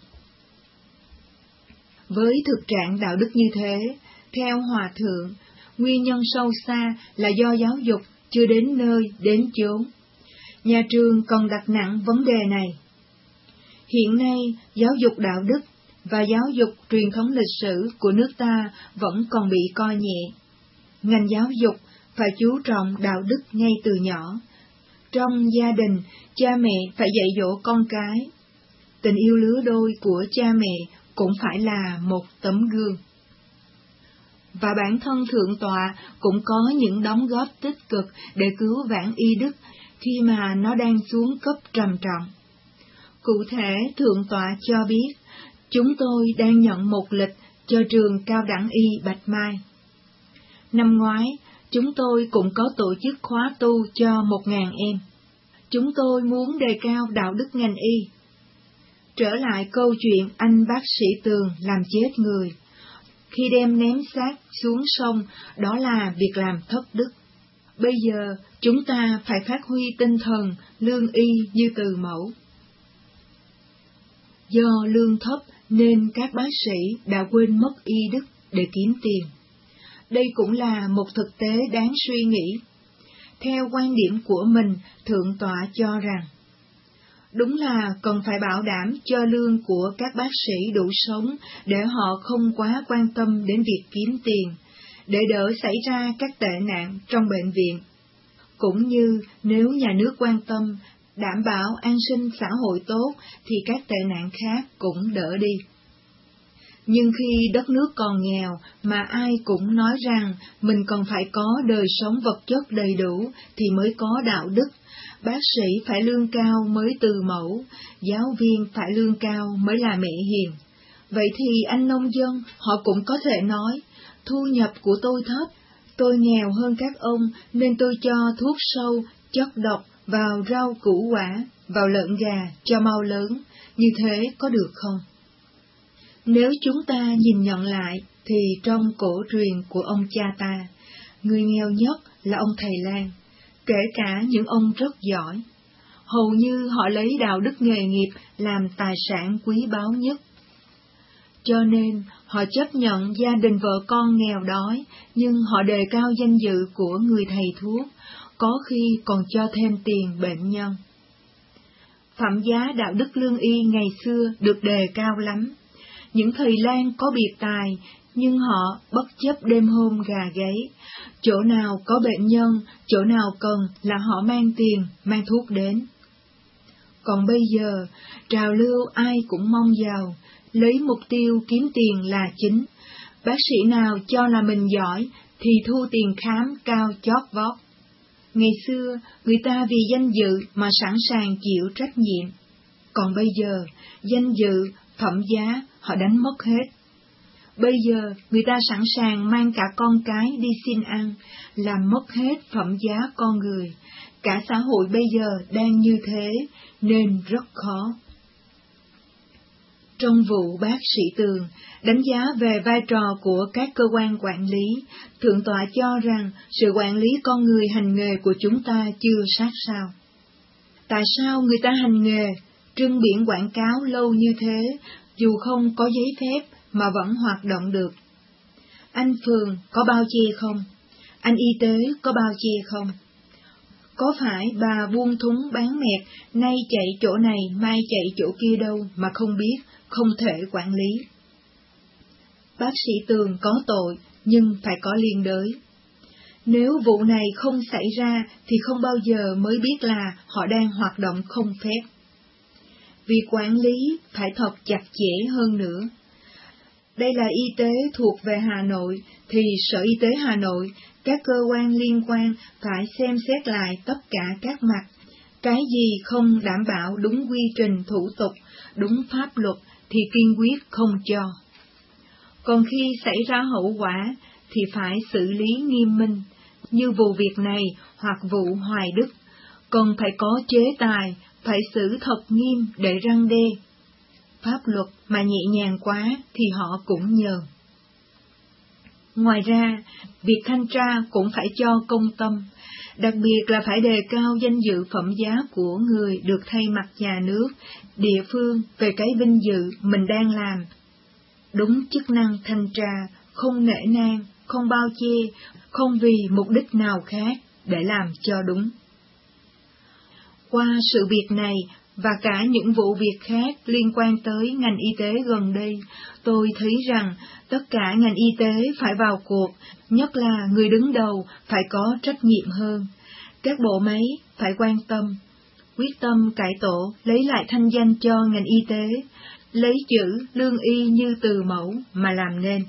Với thực trạng đạo đức như thế, theo Hòa Thượng, nguyên nhân sâu xa là do giáo dục chưa đến nơi, đến chốn. Nhà trường còn đặt nặng vấn đề này. Hiện nay, giáo dục đạo đức và giáo dục truyền thống lịch sử của nước ta vẫn còn bị coi nhẹ. Ngành giáo dục phải chú trọng đạo đức ngay từ nhỏ. Trong gia đình, cha mẹ phải dạy dỗ con cái. Tình yêu lứa đôi của cha mẹ cũng phải là một tấm gương. Và bản thân Thượng tọa cũng có những đóng góp tích cực để cứu vãn y đức khi mà nó đang xuống cấp trầm trọng. Cụ thể, Thượng tọa cho biết, chúng tôi đang nhận một lịch cho trường cao đẳng y Bạch Mai. Năm ngoái, chúng tôi cũng có tổ chức khóa tu cho một ngàn em. Chúng tôi muốn đề cao đạo đức ngành y. Trở lại câu chuyện anh bác sĩ Tường làm chết người. Khi đem ném xác xuống sông, đó là việc làm thất đức. Bây giờ, chúng ta phải phát huy tinh thần lương y như từ mẫu. Do lương thấp nên các bác sĩ đã quên mất y đức để kiếm tiền. Đây cũng là một thực tế đáng suy nghĩ. Theo quan điểm của mình, Thượng tọa cho rằng, đúng là cần phải bảo đảm cho lương của các bác sĩ đủ sống để họ không quá quan tâm đến việc kiếm tiền, để đỡ xảy ra các tệ nạn trong bệnh viện. Cũng như nếu nhà nước quan tâm, đảm bảo an sinh xã hội tốt thì các tệ nạn khác cũng đỡ đi. Nhưng khi đất nước còn nghèo mà ai cũng nói rằng mình còn phải có đời sống vật chất đầy đủ thì mới có đạo đức, bác sĩ phải lương cao mới từ mẫu, giáo viên phải lương cao mới là mẹ hiền. Vậy thì anh nông dân họ cũng có thể nói, thu nhập của tôi thấp, tôi nghèo hơn các ông nên tôi cho thuốc sâu, chất độc vào rau củ quả, vào lợn gà cho mau lớn, như thế có được không? Nếu chúng ta nhìn nhận lại, thì trong cổ truyền của ông cha ta, người nghèo nhất là ông thầy lang, kể cả những ông rất giỏi. Hầu như họ lấy đạo đức nghề nghiệp làm tài sản quý báu nhất. Cho nên, họ chấp nhận gia đình vợ con nghèo đói, nhưng họ đề cao danh dự của người thầy thuốc, có khi còn cho thêm tiền bệnh nhân. Phẩm giá đạo đức lương y ngày xưa được đề cao lắm. Những thầy lang có biệt tài, nhưng họ bất chấp đêm hôm gà gáy. Chỗ nào có bệnh nhân, chỗ nào cần là họ mang tiền, mang thuốc đến. Còn bây giờ, trào lưu ai cũng mong giàu, lấy mục tiêu kiếm tiền là chính. Bác sĩ nào cho là mình giỏi thì thu tiền khám cao chót vót. Ngày xưa, người ta vì danh dự mà sẵn sàng chịu trách nhiệm. Còn bây giờ, danh dự, phẩm giá, họ đánh mất hết. Bây giờ, người ta sẵn sàng mang cả con cái đi xin ăn, làm mất hết phẩm giá con người. Cả xã hội bây giờ đang như thế, nên rất khó. Trong vụ Bác Sĩ Tường, đánh giá về vai trò của các cơ quan quản lý, Thượng tọa cho rằng sự quản lý con người hành nghề của chúng ta chưa sát sao. Tại sao người ta hành nghề, trưng biển quảng cáo lâu như thế, dù không có giấy phép mà vẫn hoạt động được? Anh phường có bao che không? Anh y tế có bao che không? Có phải bà buôn thúng bán mẹt, nay chạy chỗ này, mai chạy chỗ kia đâu mà không biết, không thể quản lý? Bác sĩ Tường có tội, nhưng phải có liên đới. Nếu vụ này không xảy ra, thì không bao giờ mới biết là họ đang hoạt động không phép. Việc quản lý phải thật chặt chẽ hơn nữa. Đây là y tế thuộc về Hà Nội, thì Sở Y tế Hà Nội, các cơ quan liên quan phải xem xét lại tất cả các mặt. Cái gì không đảm bảo đúng quy trình thủ tục, đúng pháp luật thì kiên quyết không cho. Còn khi xảy ra hậu quả thì phải xử lý nghiêm minh, như vụ việc này hoặc vụ Hoài Đức, còn phải có chế tài, phải xử thật nghiêm để răn đe. Pháp luật mà nhẹ nhàng quá thì họ cũng nhờn. Ngoài ra, việc thanh tra cũng phải cho công tâm, đặc biệt là phải đề cao danh dự phẩm giá của người được thay mặt nhà nước, địa phương về cái vinh dự mình đang làm. Đúng chức năng thanh tra, không nể nang, không bao che, không vì mục đích nào khác để làm cho đúng. Qua sự việc này và cả những vụ việc khác liên quan tới ngành y tế gần đây, tôi thấy rằng tất cả ngành y tế phải vào cuộc, nhất là người đứng đầu phải có trách nhiệm hơn. Các bộ máy phải quan tâm, quyết tâm cải tổ, lấy lại thanh danh cho ngành y tế, lấy chữ lương y như từ mẫu mà làm nên.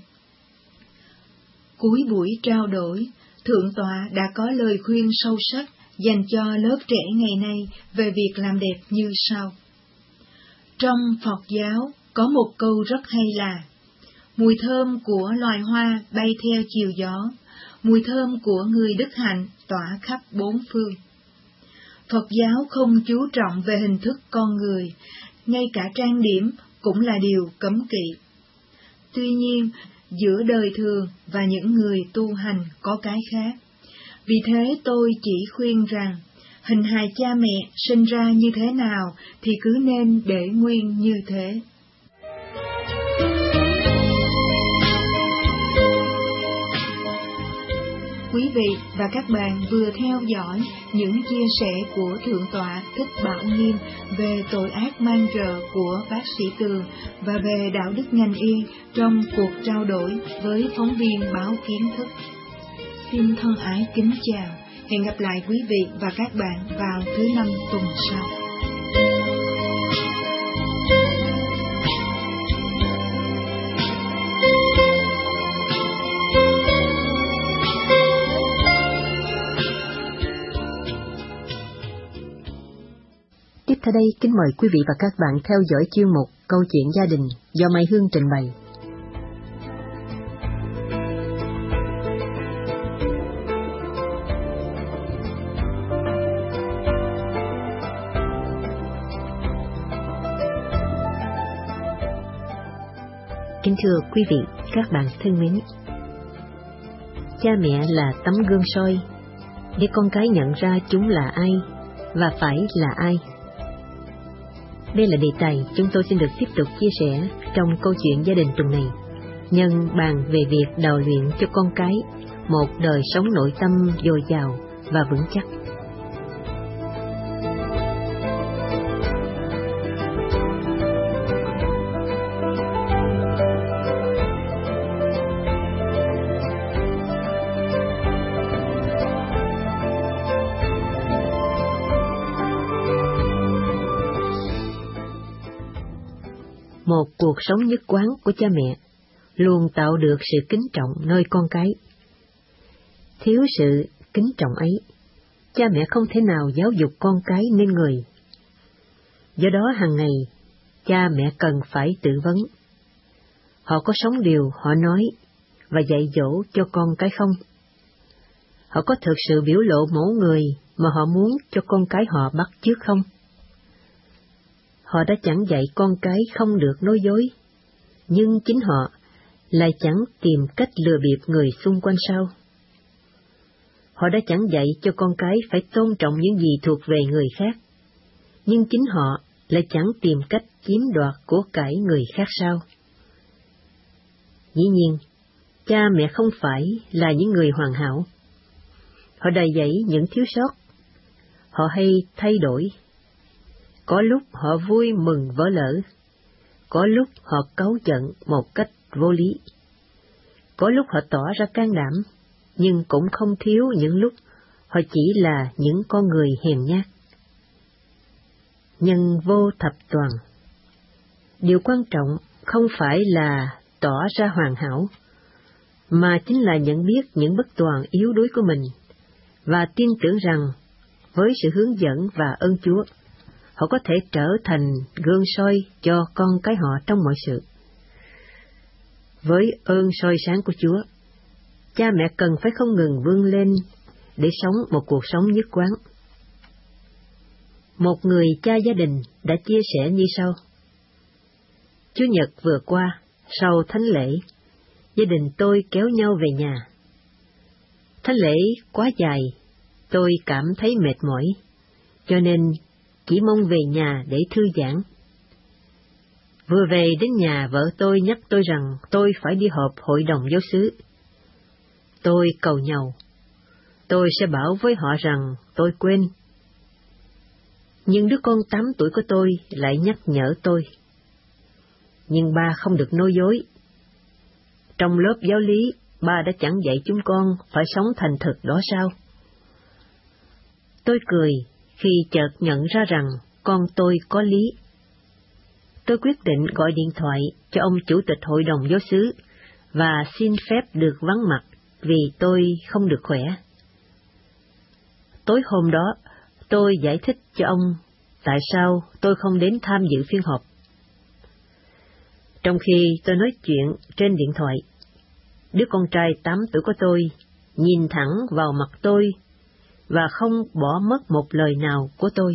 Cuối buổi trao đổi, Thượng tọa đã có lời khuyên sâu sắc dành cho lớp trẻ ngày nay về việc làm đẹp như sau. Trong Phật giáo có một câu rất hay là: mùi thơm của loài hoa bay theo chiều gió, mùi thơm của người đức hạnh tỏa khắp bốn phương. Phật giáo không chú trọng về hình thức con người, ngay cả trang điểm cũng là điều cấm kỵ. Tuy nhiên, giữa đời thường và những người tu hành có cái khác. Vì thế tôi chỉ khuyên rằng, hình hài cha mẹ sinh ra như thế nào thì cứ nên để nguyên như thế. Quý vị và các bạn vừa theo dõi những chia sẻ của Thượng tọa Thích Bảo Nghiêm về tội ác man rợ của Bác sĩ Tường và về đạo đức ngành y trong cuộc trao đổi với phóng viên báo Kiến Thức. Xin thân ái kính chào, hẹn gặp lại quý vị và các bạn vào thứ năm tuần sau. Tiếp theo đây, kính mời quý vị và các bạn theo dõi chuyên mục Câu chuyện gia đình do Mai Hương trình bày. Kính thưa quý vị, các bạn thân mến, cha mẹ là tấm gương soi để con cái nhận ra chúng là ai và phải là ai. Đây là đề tài chúng tôi xin được tiếp tục chia sẻ trong câu chuyện gia đình tuần này, nhân bàn về việc đào luyện cho con cái một đời sống nội tâm dồi dào và vững chắc. Một cuộc sống nhất quán của cha mẹ luôn tạo được sự kính trọng nơi con cái. Thiếu sự kính trọng ấy, cha mẹ không thể nào giáo dục con cái nên người. Do đó hàng ngày, cha mẹ cần phải tự vấn. Họ có sống điều họ nói và dạy dỗ cho con cái không? Họ có thực sự biểu lộ mẫu người mà họ muốn cho con cái họ bắt chước không? Họ đã chẳng dạy con cái không được nói dối, nhưng chính họ lại chẳng tìm cách lừa bịp người xung quanh sao? Họ đã chẳng dạy cho con cái phải tôn trọng những gì thuộc về người khác, nhưng chính họ lại chẳng tìm cách chiếm đoạt của cải người khác sao? Dĩ nhiên, cha mẹ không phải là những người hoàn hảo. Họ đầy dẫy những thiếu sót. Họ hay thay đổi. Có lúc họ vui mừng vỡ lỡ, có lúc họ cáu giận một cách vô lý. Có lúc họ tỏ ra can đảm, nhưng cũng không thiếu những lúc họ chỉ là những con người hèn nhát. Nhân vô thập toàn. Điều quan trọng không phải là tỏ ra hoàn hảo, mà chính là nhận biết những bất toàn yếu đuối của mình, và tin tưởng rằng với sự hướng dẫn và ơn Chúa, họ có thể trở thành gương soi cho con cái họ trong mọi sự. Với ơn soi sáng của Chúa, cha mẹ cần phải không ngừng vươn lên để sống một cuộc sống nhất quán. Một người cha gia đình đã chia sẻ như sau: Chủ nhật vừa qua, sau thánh lễ, gia đình tôi kéo nhau về nhà. Thánh lễ quá dài, tôi cảm thấy mệt mỏi, cho nên chỉ mong về nhà để thư giãn. Vừa về đến nhà, vợ tôi nhắc tôi rằng tôi phải đi họp hội đồng giáo xứ. Tôi cầu nhàu, tôi sẽ bảo với họ rằng tôi quên. Nhưng đứa con tám tuổi của tôi lại nhắc nhở tôi. Nhưng ba không được nói dối. Trong lớp giáo lý, ba đã chẳng dạy chúng con phải sống thành thực đó sao? Tôi cười khi chợt nhận ra rằng con tôi có lý. Tôi quyết định gọi điện thoại cho ông chủ tịch hội đồng giáo xứ và xin phép được vắng mặt vì tôi không được khỏe. Tối hôm đó, tôi giải thích cho ông tại sao tôi không đến tham dự phiên họp. Trong khi tôi nói chuyện trên điện thoại, đứa con trai tám tuổi của tôi nhìn thẳng vào mặt tôi và không bỏ mất một lời nào của tôi.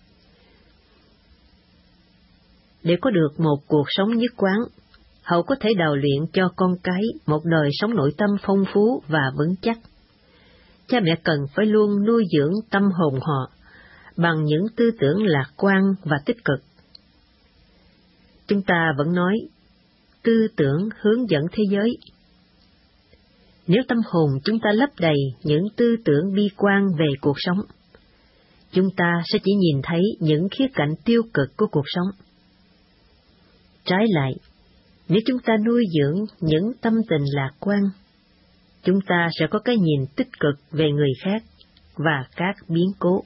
Để có được một cuộc sống nhất quán, hậu có thể đào luyện cho con cái một đời sống nội tâm phong phú và vững chắc. Cha mẹ cần phải luôn nuôi dưỡng tâm hồn họ bằng những tư tưởng lạc quan và tích cực. Chúng ta vẫn nói, tư tưởng hướng dẫn thế giới. Nếu tâm hồn chúng ta lấp đầy những tư tưởng bi quan về cuộc sống, chúng ta sẽ chỉ nhìn thấy những khía cạnh tiêu cực của cuộc sống. Trái lại, nếu chúng ta nuôi dưỡng những tâm tình lạc quan, chúng ta sẽ có cái nhìn tích cực về người khác và các biến cố.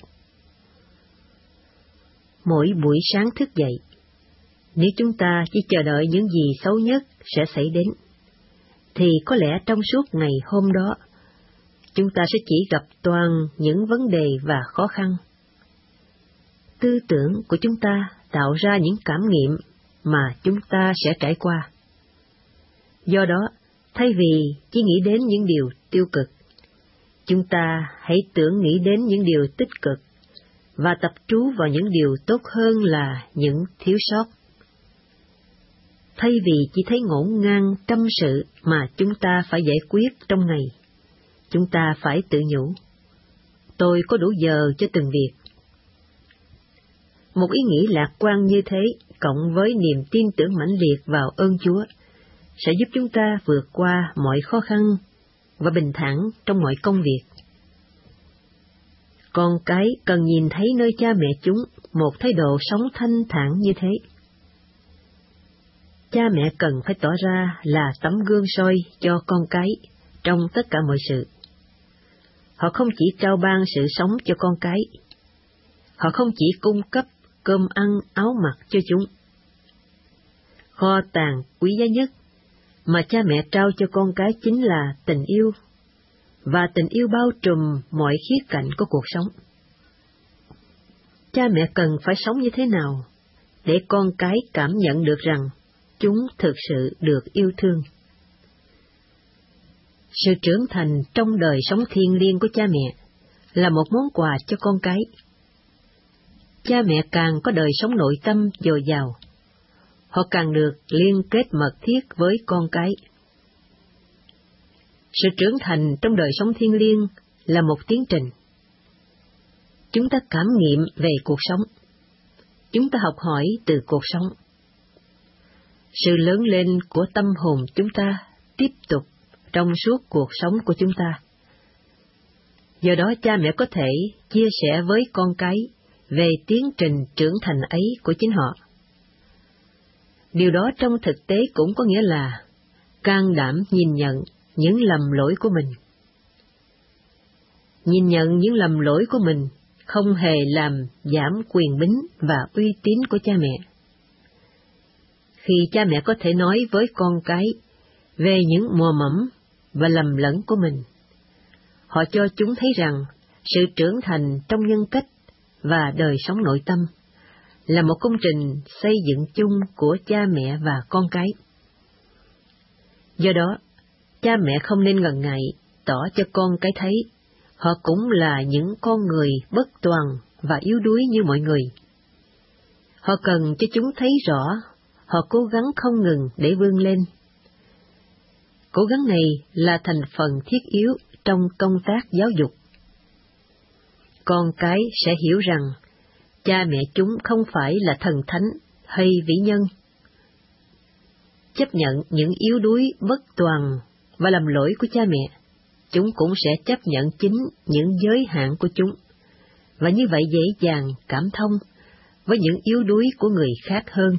Mỗi buổi sáng thức dậy, nếu chúng ta chỉ chờ đợi những gì xấu nhất sẽ xảy đến, thì có lẽ trong suốt ngày hôm đó, chúng ta sẽ chỉ gặp toàn những vấn đề và khó khăn. Tư tưởng của chúng ta tạo ra những cảm nghiệm mà chúng ta sẽ trải qua. Do đó, thay vì chỉ nghĩ đến những điều tiêu cực, chúng ta hãy tưởng nghĩ đến những điều tích cực và tập trú vào những điều tốt hơn là những thiếu sót. thay vì chỉ thấy ngổn ngang trăm sự mà chúng ta phải giải quyết trong ngày, chúng ta phải tự nhủ, tôi có đủ giờ cho từng việc. Một ý nghĩ lạc quan như thế, cộng với niềm tin tưởng mãnh liệt vào ơn Chúa, sẽ giúp chúng ta vượt qua mọi khó khăn và bình thản trong mọi công việc. Con cái cần nhìn thấy nơi cha mẹ chúng một thái độ sống thanh thản như thế. Cha mẹ cần phải tỏ ra là tấm gương soi cho con cái trong tất cả mọi sự. Họ không chỉ trao ban sự sống cho con cái, họ không chỉ cung cấp cơm ăn áo mặc cho chúng. Kho tàng quý giá nhất mà cha mẹ trao cho con cái chính là tình yêu, và tình yêu bao trùm mọi khía cạnh của cuộc sống. Cha mẹ cần phải sống như thế nào để con cái cảm nhận được rằng chúng thực sự được yêu thương? Sự trưởng thành trong đời sống thiêng liêng của cha mẹ là một món quà cho con cái. Cha mẹ càng có đời sống nội tâm dồi dào, họ càng được liên kết mật thiết với con cái. Sự trưởng thành trong đời sống thiêng liêng là một tiến trình. Chúng ta cảm nghiệm về cuộc sống. Chúng ta học hỏi từ cuộc sống. Sự lớn lên của tâm hồn chúng ta tiếp tục trong suốt cuộc sống của chúng ta. Do đó cha mẹ có thể chia sẻ với con cái về tiến trình trưởng thành ấy của chính họ. Điều đó trong thực tế cũng có nghĩa là can đảm nhìn nhận những lầm lỗi của mình. Nhìn nhận những lầm lỗi của mình không hề làm giảm quyền bính và uy tín của cha mẹ. Khi cha mẹ có thể nói với con cái về những mùa mẫm và lầm lẫn của mình, họ cho chúng thấy rằng sự trưởng thành trong nhân cách và đời sống nội tâm là một công trình xây dựng chung của cha mẹ và con cái. Do đó, cha mẹ không nên ngần ngại tỏ cho con cái thấy họ cũng là những con người bất toàn và yếu đuối như mọi người. Họ cần cho chúng thấy rõ họ cố gắng không ngừng để vươn lên. Cố gắng này là thành phần thiết yếu trong công tác giáo dục. Con cái sẽ hiểu rằng cha mẹ chúng không phải là thần thánh hay vĩ nhân. Chấp nhận những yếu đuối bất toàn và lầm lỗi của cha mẹ, chúng cũng sẽ chấp nhận chính những giới hạn của chúng, và như vậy dễ dàng cảm thông với những yếu đuối của người khác hơn.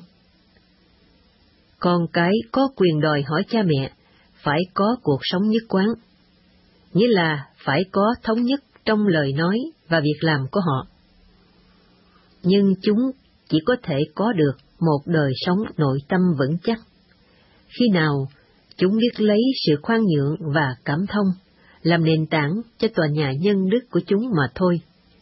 Con cái có quyền đòi hỏi cha mẹ phải có cuộc sống nhất quán, nghĩa là phải có thống nhất trong lời nói và việc làm của họ. Nhưng chúng chỉ có thể có được một đời sống nội tâm vững chắc khi nào chúng biết lấy sự khoan nhượng và cảm thông làm nền tảng cho tòa nhà nhân đức của chúng mà thôi.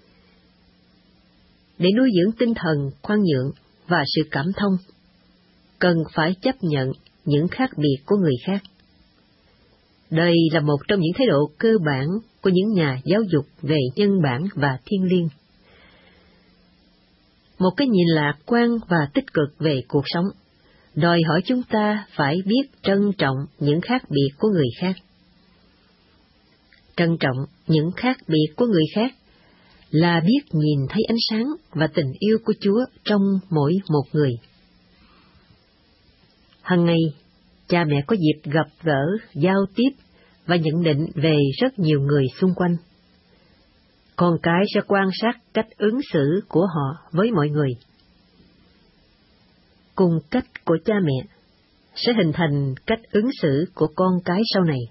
Để nuôi dưỡng tinh thần khoan nhượng và sự cảm thông, cần phải chấp nhận những khác biệt của người khác. Đây là một trong những thái độ cơ bản của những nhà giáo dục về nhân bản và thiêng liêng. Một cái nhìn lạc quan và tích cực về cuộc sống đòi hỏi chúng ta phải biết trân trọng những khác biệt của người khác. Trân trọng những khác biệt của người khác là biết nhìn thấy ánh sáng và tình yêu của Chúa trong mỗi một người. Hằng ngày, cha mẹ có dịp gặp gỡ, giao tiếp và nhận định về rất nhiều người xung quanh. Con cái sẽ quan sát cách ứng xử của họ với mọi người. Cùng cách của cha mẹ sẽ hình thành cách ứng xử của con cái sau này.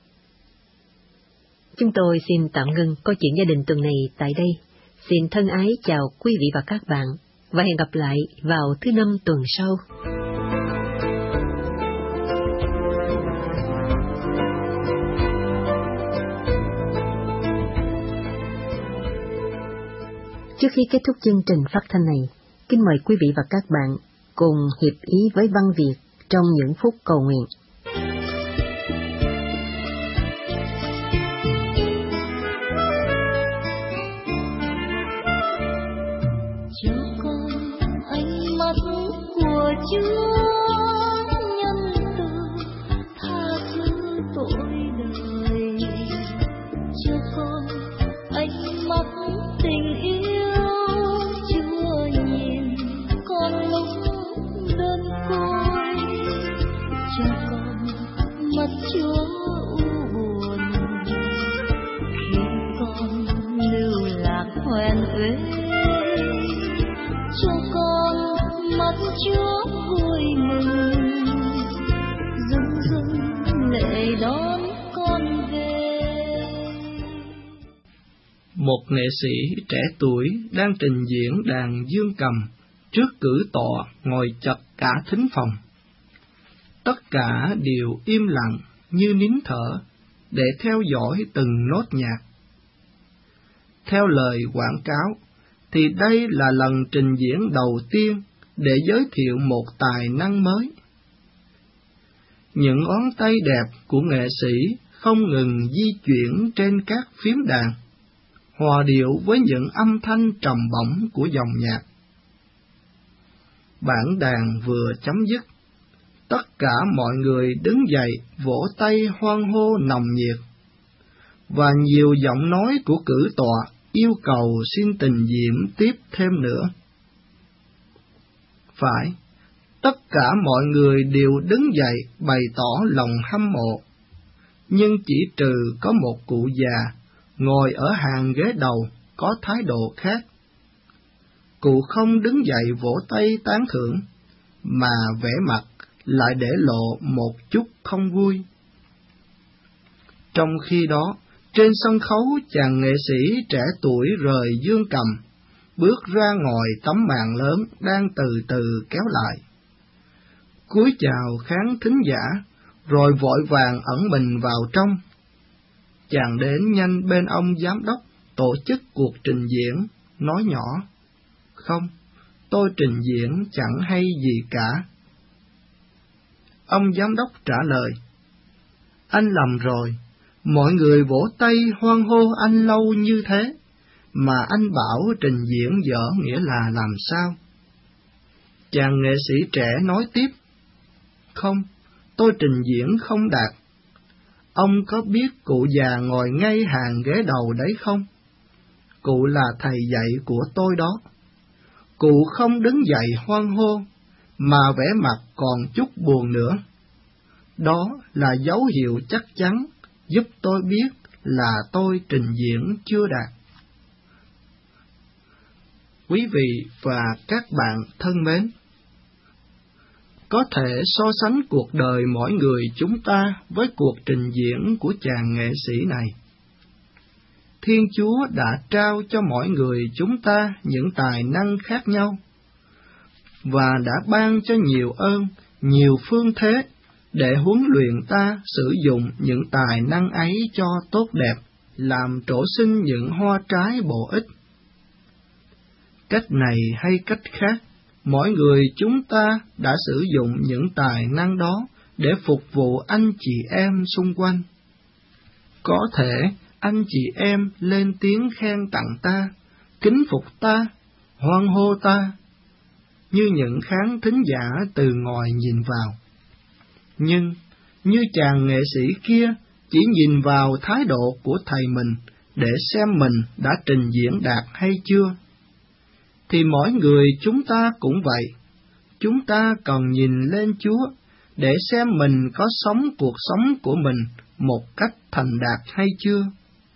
Chúng tôi xin tạm ngưng câu chuyện gia đình tuần này tại đây. Xin thân ái chào quý vị và các bạn, và hẹn gặp lại vào thứ năm tuần sau. Trước khi kết thúc chương trình phát thanh này, kính mời quý vị và các bạn cùng hiệp ý với văn Việt trong những phút cầu nguyện. Cho con ánh mắt của Chúa hoen uế, cho con mắt Chúa vui mừng, rưng rưng lệ đón con về. Một nghệ sĩ trẻ tuổi đang trình diễn đàn dương cầm trước cử tọa ngồi chật cả thính phòng. Tất cả đều im lặng như nín thở để theo dõi từng nốt nhạc. Theo lời quảng cáo, thì đây là lần trình diễn đầu tiên để giới thiệu một tài năng mới. Những ngón tay đẹp của nghệ sĩ không ngừng di chuyển trên các phím đàn, hòa điệu với những âm thanh trầm bổng của dòng nhạc. Bản đàn vừa chấm dứt, tất cả mọi người đứng dậy vỗ tay hoan hô nồng nhiệt, và nhiều giọng nói của cử tọa yêu cầu xin trình diễn tiếp thêm nữa. Phải, tất cả mọi người đều đứng dậy bày tỏ lòng hâm mộ, nhưng chỉ trừ có một cụ già ngồi ở hàng ghế đầu có thái độ khác. Cụ không đứng dậy vỗ tay tán thưởng, mà vẻ mặt lại để lộ một chút không vui. Trong khi đó, trên sân khấu chàng nghệ sĩ trẻ tuổi rời dương cầm, bước ra ngoài tấm màn lớn đang từ từ kéo lại. Cúi chào khán thính giả, rồi vội vàng ẩn mình vào trong. Chàng đến nhanh bên ông giám đốc tổ chức cuộc trình diễn, nói nhỏ: "Không, tôi trình diễn chẳng hay gì cả." Ông giám đốc trả lời: "Anh lầm rồi, mọi người vỗ tay hoan hô anh lâu như thế, mà anh bảo trình diễn dở nghĩa là làm sao?" Chàng nghệ sĩ trẻ nói tiếp: "Không, tôi trình diễn không đạt. Ông có biết cụ già ngồi ngay hàng ghế đầu đấy không? Cụ là thầy dạy của tôi đó. Cụ không đứng dậy hoan hô, mà vẻ mặt còn chút buồn nữa. Đó là dấu hiệu chắc chắn giúp tôi biết là tôi trình diễn chưa đạt." Quý vị và các bạn thân mến, có thể so sánh cuộc đời mỗi người chúng ta với cuộc trình diễn của chàng nghệ sĩ này. Thiên Chúa đã trao cho mỗi người chúng ta những tài năng khác nhau, và đã ban cho nhiều ơn, nhiều phương thế để huấn luyện ta sử dụng những tài năng ấy cho tốt đẹp, làm trổ sinh những hoa trái bổ ích. Cách này hay cách khác, mỗi người chúng ta đã sử dụng những tài năng đó để phục vụ anh chị em xung quanh. Có thể anh chị em lên tiếng khen tặng ta, kính phục ta, hoan hô ta, như những khán thính giả từ ngoài nhìn vào. Nhưng, như chàng nghệ sĩ kia chỉ nhìn vào thái độ của thầy mình để xem mình đã trình diễn đạt hay chưa, thì mỗi người chúng ta cũng vậy. Chúng ta cần nhìn lên Chúa để xem mình có sống cuộc sống của mình một cách thành đạt hay chưa.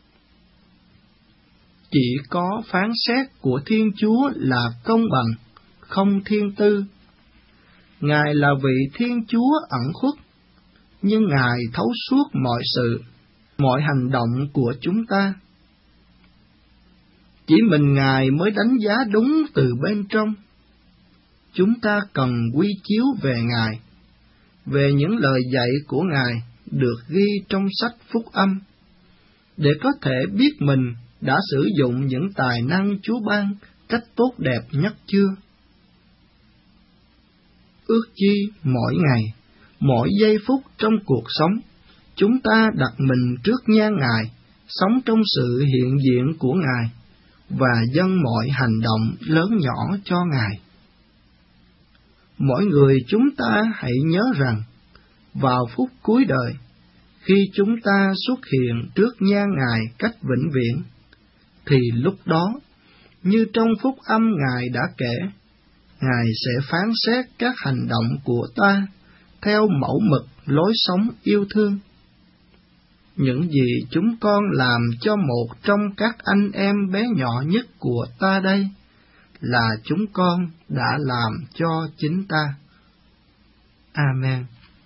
Chỉ có phán xét của Thiên Chúa là công bằng, không thiên tư. Ngài là vị Thiên Chúa ẩn khuất, nhưng Ngài thấu suốt mọi sự, mọi hành động của chúng ta. Chỉ mình Ngài mới đánh giá đúng từ bên trong. Chúng ta cần quy chiếu về Ngài, về những lời dạy của Ngài được ghi trong sách Phúc Âm, để có thể biết mình đã sử dụng những tài năng Chúa ban cách tốt đẹp nhất chưa. Ước chi mỗi ngày, mỗi giây phút trong cuộc sống, chúng ta đặt mình trước nhan Ngài, sống trong sự hiện diện của Ngài, và dâng mọi hành động lớn nhỏ cho Ngài. Mỗi người chúng ta hãy nhớ rằng, vào phút cuối đời, khi chúng ta xuất hiện trước nhan Ngài cách vĩnh viễn, thì lúc đó, như trong Phúc Âm Ngài đã kể, Ngài sẽ phán xét các hành động của ta theo mẫu mực lối sống yêu thương. những gì chúng con làm cho một trong các anh em bé nhỏ nhất của ta đây, là chúng con đã làm cho chính ta. Amen.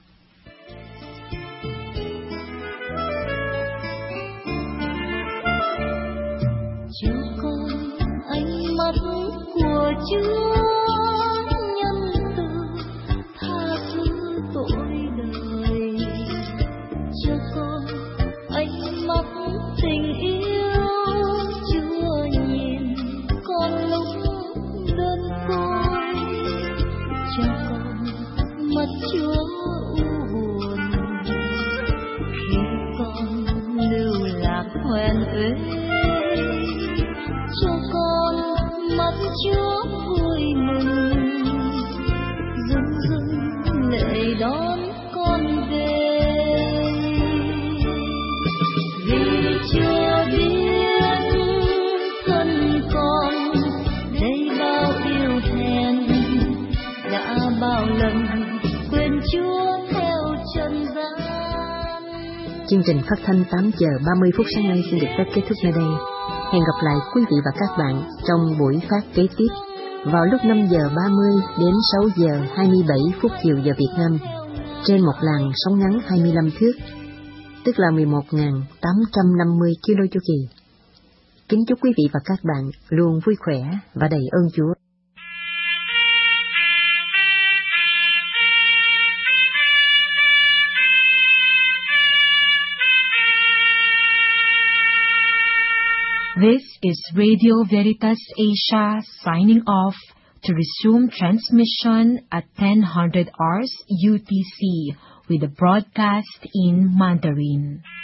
Cho con ánh mắt của Chúa nhân từ tha thứ tội đời, cho con ánh mắt tình yêu Chúa nhìn con lúc đơn côi, cho con mắt Chúa u buồn khi con lưu lạc hoen ế, cho con mắt Chúa vui mừng rưng rưng lệ đón con về, vì Chúa biết thân con đây bao yêu thẹn, đã bao lần quên Chúa theo trần gian. Chương trình phát thanh tám giờ ba mươi phút sáng nay xin được phép kết thúc nơi đây. Hẹn gặp lại quý vị và các bạn trong buổi phát kế tiếp vào lúc năm giờ ba mươi đến sáu giờ hai mươi bảy phút chiều giờ Việt Nam trên một làn sóng ngắn hai mươi lăm thước, tức là mười một nghìn tám trăm năm mươi ki lô chu kỳ. Kính chúc quý vị và các bạn luôn vui khỏe và đầy ơn Chúa. This is Radio Veritas Asia signing off to resume transmission at ten hundred hours U T C with the broadcast in Mandarin.